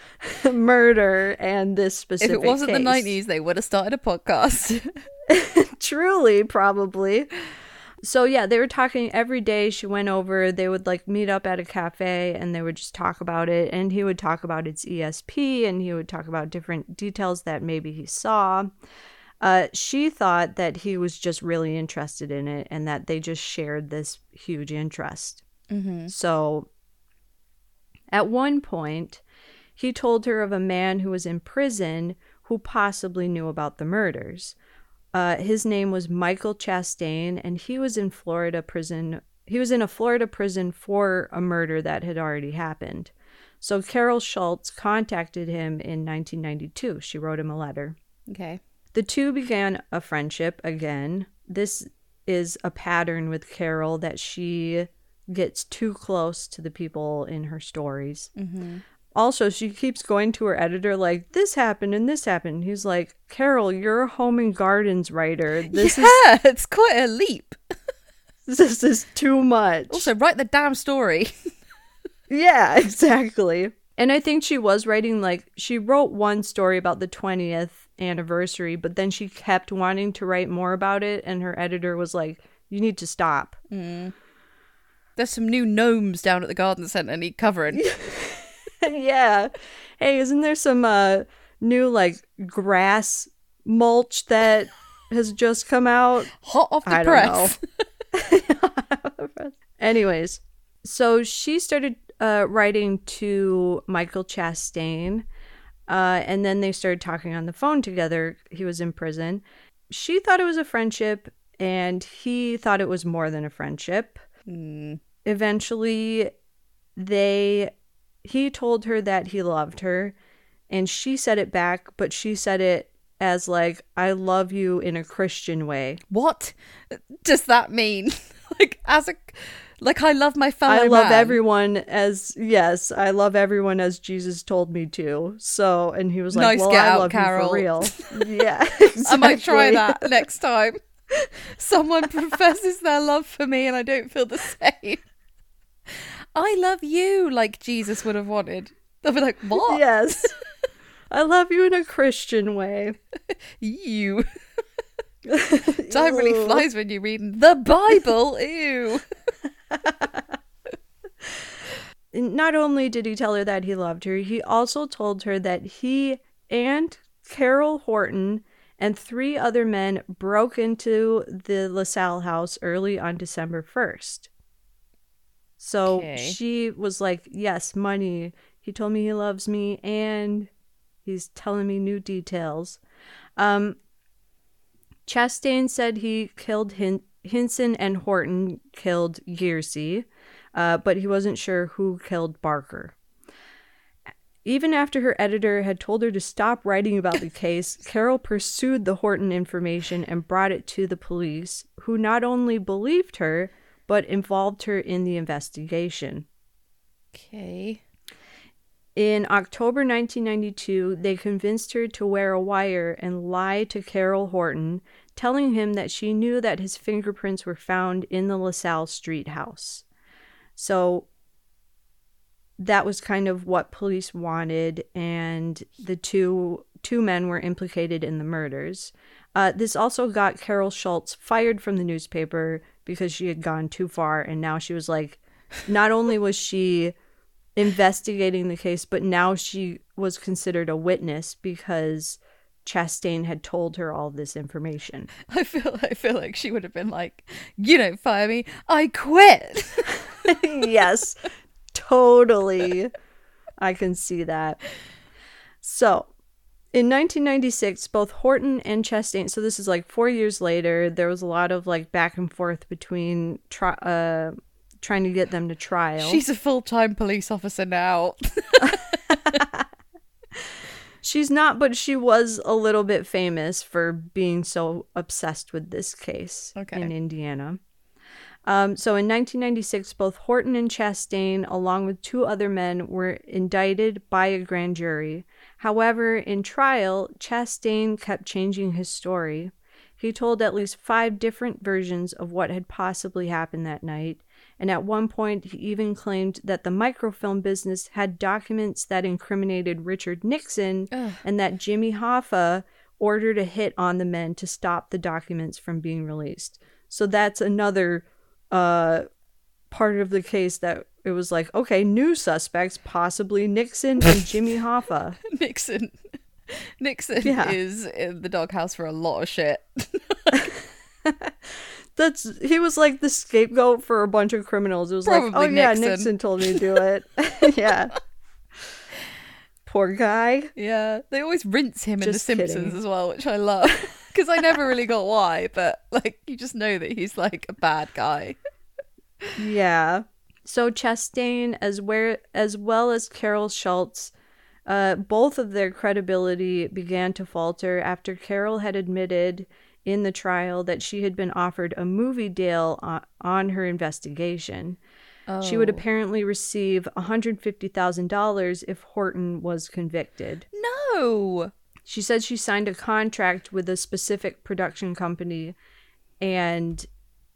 murder and this specific If it wasn't case. the 90s, they would have started a podcast. Truly, probably. So yeah, they were talking every day. She went over, they would like meet up at a cafe and they would just talk about it. And he would talk about its ESP and he would talk about different details that maybe he saw. She thought that he was just really interested in it and that they just shared this huge interest. Mm-hmm. So at one point, he told her of a man who was in prison who possibly knew about the murders. His name was Michael Chastain, and he was in Florida prison. He was in a Florida prison for a murder that had already happened. So Carol Schultz contacted him in 1992. She wrote him a letter. Okay. The two began a friendship again. This is a pattern with Carol that she gets too close to the people in her stories. Mm-hmm. Also, she keeps going to her editor like, this happened and this happened. He's like, Carol, you're a home and gardens writer. It's quite a leap. This is too much. Also, write the damn story. Yeah, exactly. And I think she was writing, like, she wrote one story about the 20th anniversary, but then she kept wanting to write more about it, and her editor was like, you need to stop. Mm. There's some new gnomes down at the garden centre need covering. Yeah. Hey, isn't there some new, like, grass mulch that has just come out? Hot off the I press. don't know. Anyways, so she started writing to Michael Chastain, and then they started talking on the phone together. He was in prison. She thought it was a friendship, and he thought it was more than a friendship. Mm. Eventually, he told her that he loved her, and she said it back, but she said it as like, I love you in a Christian way. What does that mean? I love my fellow I love man. everyone as, yes, I love everyone as Jesus told me to. So, and he was like, Nice well, get I out, love Carol. you for real. Yeah, exactly. I might try that next time. Someone professes their love for me and I don't feel the same. I love you, like Jesus would have wanted. They'll be like, what? Yes. I love you in a Christian way. You. Time really Ew. flies when you're reading the Bible. Ew. Not only did he tell her that he loved her, he also told her that he and Carol Horton and 3 other men broke into the LaSalle house early on December 1st. So Okay. she was like, yes, money. He told me he loves me and he's telling me new details. Chastain said he killed Hinson and Horton killed Gearsey, but he wasn't sure who killed Barker. Even after her editor had told her to stop writing about the case, Carol pursued the Horton information and brought it to the police, who not only believed her, but involved her in the investigation. Okay. In October 1992, they convinced her to wear a wire and lie to Carol Horton, telling him that she knew that his fingerprints were found in the LaSalle Street house. So that was kind of what police wanted, and the two men were implicated in the murders. This also got Carol Schultz fired from the newspaper because she had gone too far, and now she was like, not only was she investigating the case, but now she was considered a witness because Chastain had told her all this information. I feel like she would have been like, you don't fire me, I quit. Yes, totally. I can see that. So, in 1996, both Horton and Chastain, so this is like 4 years later, there was a lot of like back and forth between trying to get them to trial. She's a full-time police officer now. She's not, but she was a little bit famous for being so obsessed with this case in Indiana. So in 1996, both Horton and Chastain, along with 2 other men, were indicted by a grand jury. However, in trial, Chastain kept changing his story. He told at least 5 different versions of what had possibly happened that night, And at one point, he even claimed that the microfilm business had documents that incriminated Richard Nixon and that Jimmy Hoffa ordered a hit on the men to stop the documents from being released. So that's another part of the case that it was like, okay, new suspects, possibly Nixon and Jimmy Hoffa. Nixon is in the doghouse for a lot of shit. He was like the scapegoat for a bunch of criminals. It was Probably like, oh yeah, Nixon. Nixon told me to do it. Yeah. Poor guy. Yeah, they always rinse him in The Just Simpsons kidding. as well, which I love. Because I never really got why, but like you just know that he's like a bad guy. Yeah. So Chastain, as well as Carol Schultz, both of their credibility began to falter after Carol had admitted in the trial that she had been offered a movie deal on her investigation. She would apparently receive $150,000 if Horton was convicted. No! She said she signed a contract with a specific production company, and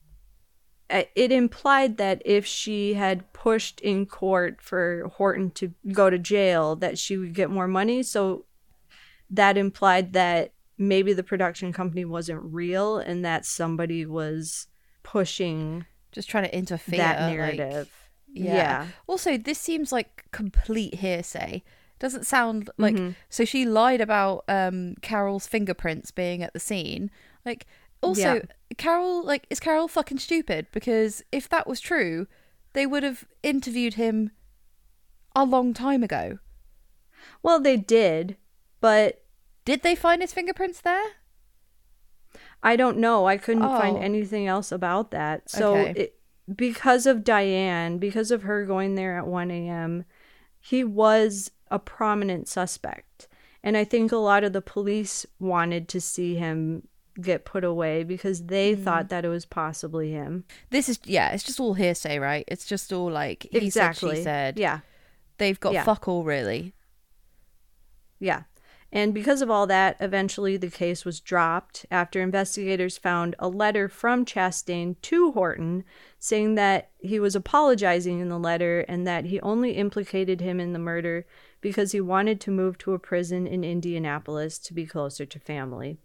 it implied that if she had pushed in court for Horton to go to jail, that she would get more money. So that implied that maybe the production company wasn't real and that somebody was pushing Just trying to interfere. that narrative. Yeah. Also, this seems like complete hearsay. Doesn't sound like... So she lied about Carol's fingerprints being at the scene. Like, also, Carol, like, is Carol fucking stupid? Because if that was true, they would have interviewed him a long time ago. Well, they did, but... Did they find his fingerprints there? I don't know. I couldn't find anything else about that. So because of Diane, because of her going there at 1 a.m., he was a prominent suspect. And I think a lot of the police wanted to see him get put away because they thought that it was possibly him. This is, it's just all hearsay, right? It's just all like, he said, she said. Yeah. They've got fuck all, really. Yeah. And because of all that, eventually the case was dropped after investigators found a letter from Chastain to Horton saying that he was apologizing in the letter and that he only implicated him in the murder because he wanted to move to a prison in Indianapolis to be closer to family.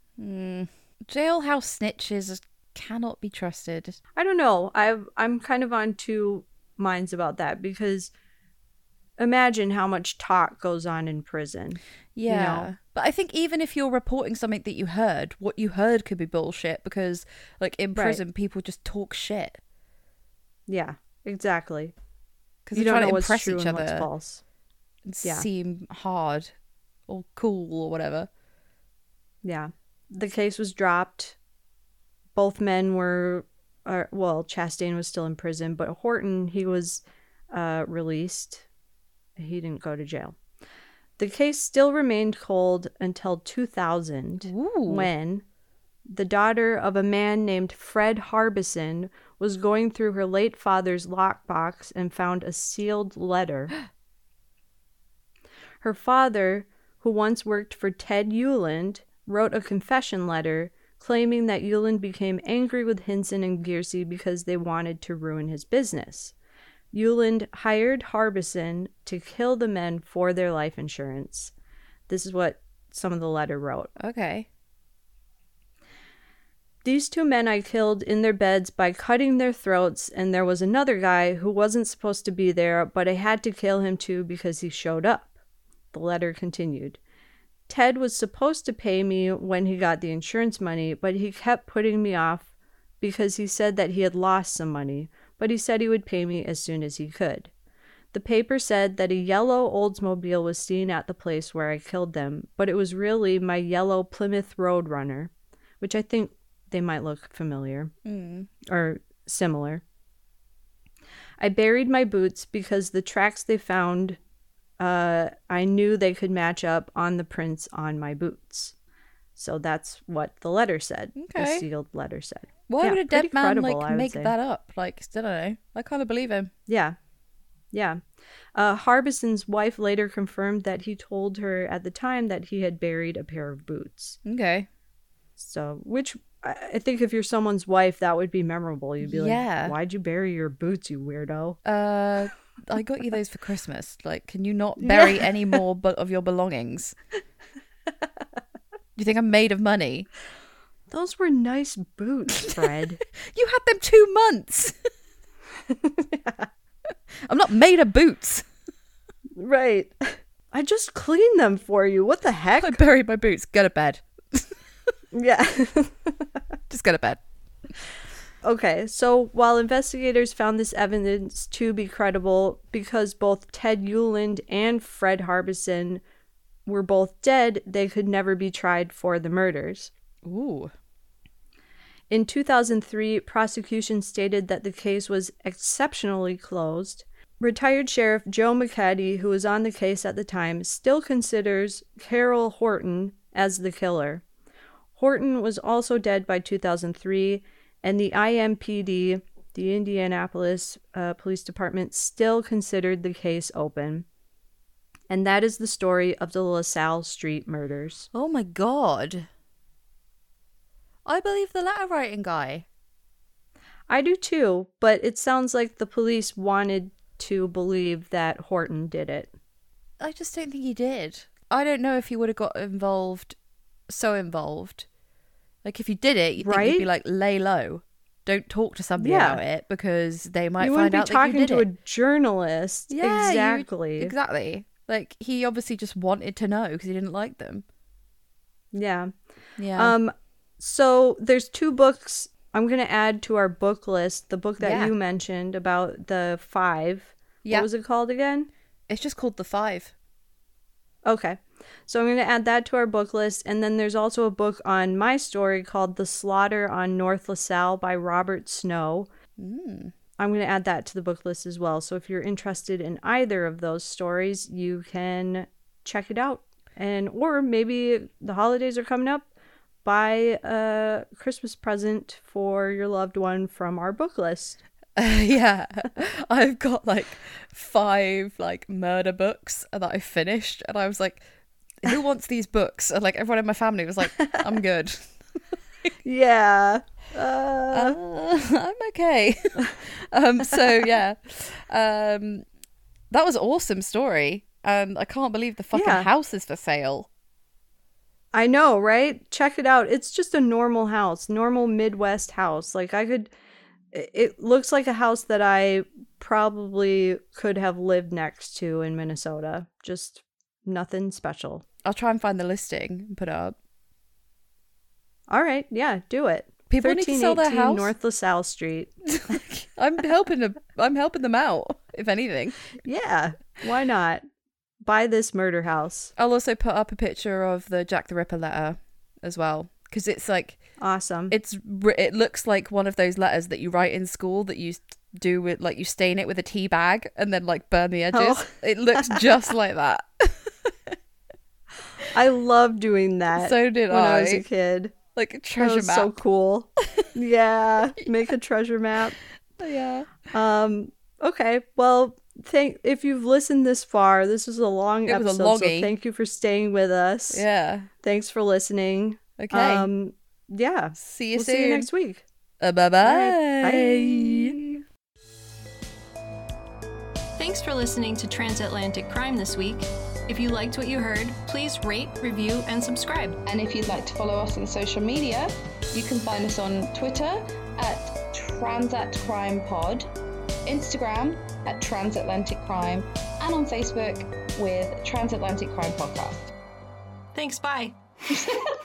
Jailhouse snitches cannot be trusted. I don't know. I'm kind of on two minds about that because imagine how much talk goes on in prison. Yeah. You know? But I think even if you're reporting something that you heard, what you heard could be bullshit because, like, in prison, people just talk shit. Yeah, exactly. Because you they're don't trying know to what's impress true each and other what's false. and Yeah. seem hard or cool or whatever. Yeah. The case was dropped. Both men were, Chastain was still in prison, but Horton, he was released. He didn't go to jail. The case still remained cold until 2000, when the daughter of a man named Fred Harbison was going through her late father's lockbox and found a sealed letter. Her father, who once worked for Ted Euland, wrote a confession letter claiming that Euland became angry with Hinson and Giersey because they wanted to ruin his business. Euland hired Harbison to kill the men for their life insurance. This is what some of the letter wrote. Okay. These two men I killed in their beds by cutting their throats, and there was another guy who wasn't supposed to be there, but I had to kill him too because he showed up. The letter continued. Ted was supposed to pay me when he got the insurance money, but he kept putting me off because he said that he had lost some money, but he said he would pay me as soon as he could. The paper said that a yellow Oldsmobile was seen at the place where I killed them, but it was really my yellow Plymouth Roadrunner, which I think they might look familiar or similar. I buried my boots because the tracks they found, I knew they could match up on the prints on my boots. So that's what the letter said. Okay. The sealed letter said. Why would a dead man make say. that up? Like, I don't know. I kind of believe him. Yeah. Harbison's wife later confirmed that he told her at the time that he had buried a pair of boots. Okay. So, which I think if you're someone's wife, that would be memorable. You'd be Yeah. like, why'd you bury your boots, you weirdo? I got you those for Christmas. Like, can you not bury any more of your belongings? Do you think I'm made of money? Those were nice boots, Fred. You had them 2 months. I'm not made of boots. Right. I just cleaned them for you. What the heck? I buried my boots. Go to bed. Yeah. Just go to bed. Okay, so while investigators found this evidence to be credible because both Ted Euland and Fred Harbison were both dead, they could never be tried for the murders. Ooh. In 2003, prosecution stated that the case was exceptionally closed. Retired Sheriff Joe McCaddy, who was on the case at the time, still considers Carol Horton as the killer. Horton was also dead by 2003, and the IMPD, the Indianapolis Police Department, still considered the case open. And that is the story of the LaSalle Street murders. Oh my God. I believe the letter writing guy. I do too, but it sounds like the police wanted to believe that Horton did it. I just don't think he did. I don't know if he would have got so involved. Like, if you did it, you'd think you'd be like, lay low. Don't talk to somebody about it because they might find out that you did it. You wouldn't be talking to a journalist. Yeah, exactly. Exactly. Like, he obviously just wanted to know because he didn't like them. Yeah. Yeah. So there's 2 books I'm going to add to our book list. The book that you mentioned about the 5. Yeah. What was it called again? It's just called The 5. Okay. So I'm going to add that to our book list. And then there's also a book on my story called The Slaughter on North LaSalle by Robert Snow. I'm going to add that to the book list as well. So if you're interested in either of those stories, you can check it out. Or maybe the holidays are coming up, buy a Christmas present for your loved one from our book list. Yeah. I've got like 5 like murder books that I finished, and I was like, who wants these books? And like everyone in my family was like, I'm good. Yeah. I'm okay. So yeah. That was an awesome story. And I can't believe the fucking house is for sale. I know, right? Check it out. It's just a normal house, normal Midwest house. Like it looks like a house that I probably could have lived next to in Minnesota. Just nothing special. I'll try and find the listing and put it up. All right. Yeah, do it. People need to sell their house. North LaSalle Street. I'm helping them out, if anything. Yeah. Why not? Buy this murder house. I'll also put up a picture of the Jack the Ripper letter as well, because it's like awesome. It looks like one of those letters that you write in school that you do with like you stain it with a tea bag and then like burn the edges. Oh. It looks just like that. I love doing that. So did when I was a kid. Like a treasure map. So cool. Yeah, make a treasure map. Yeah. Okay. Well, if you've listened this far, this was a long episode. So thank you for staying with us. Yeah. Thanks for listening. Okay. Yeah. See you soon. See you next week. Bye-bye. Bye. Thanks for listening to Transatlantic Crime this week. If you liked what you heard, please rate, review, and subscribe. And if you'd like to follow us on social media, you can find us on Twitter at TransatCrimePod, Instagram at Transatlantic Crime, and on Facebook with Transatlantic Crime Podcast. Thanks, bye.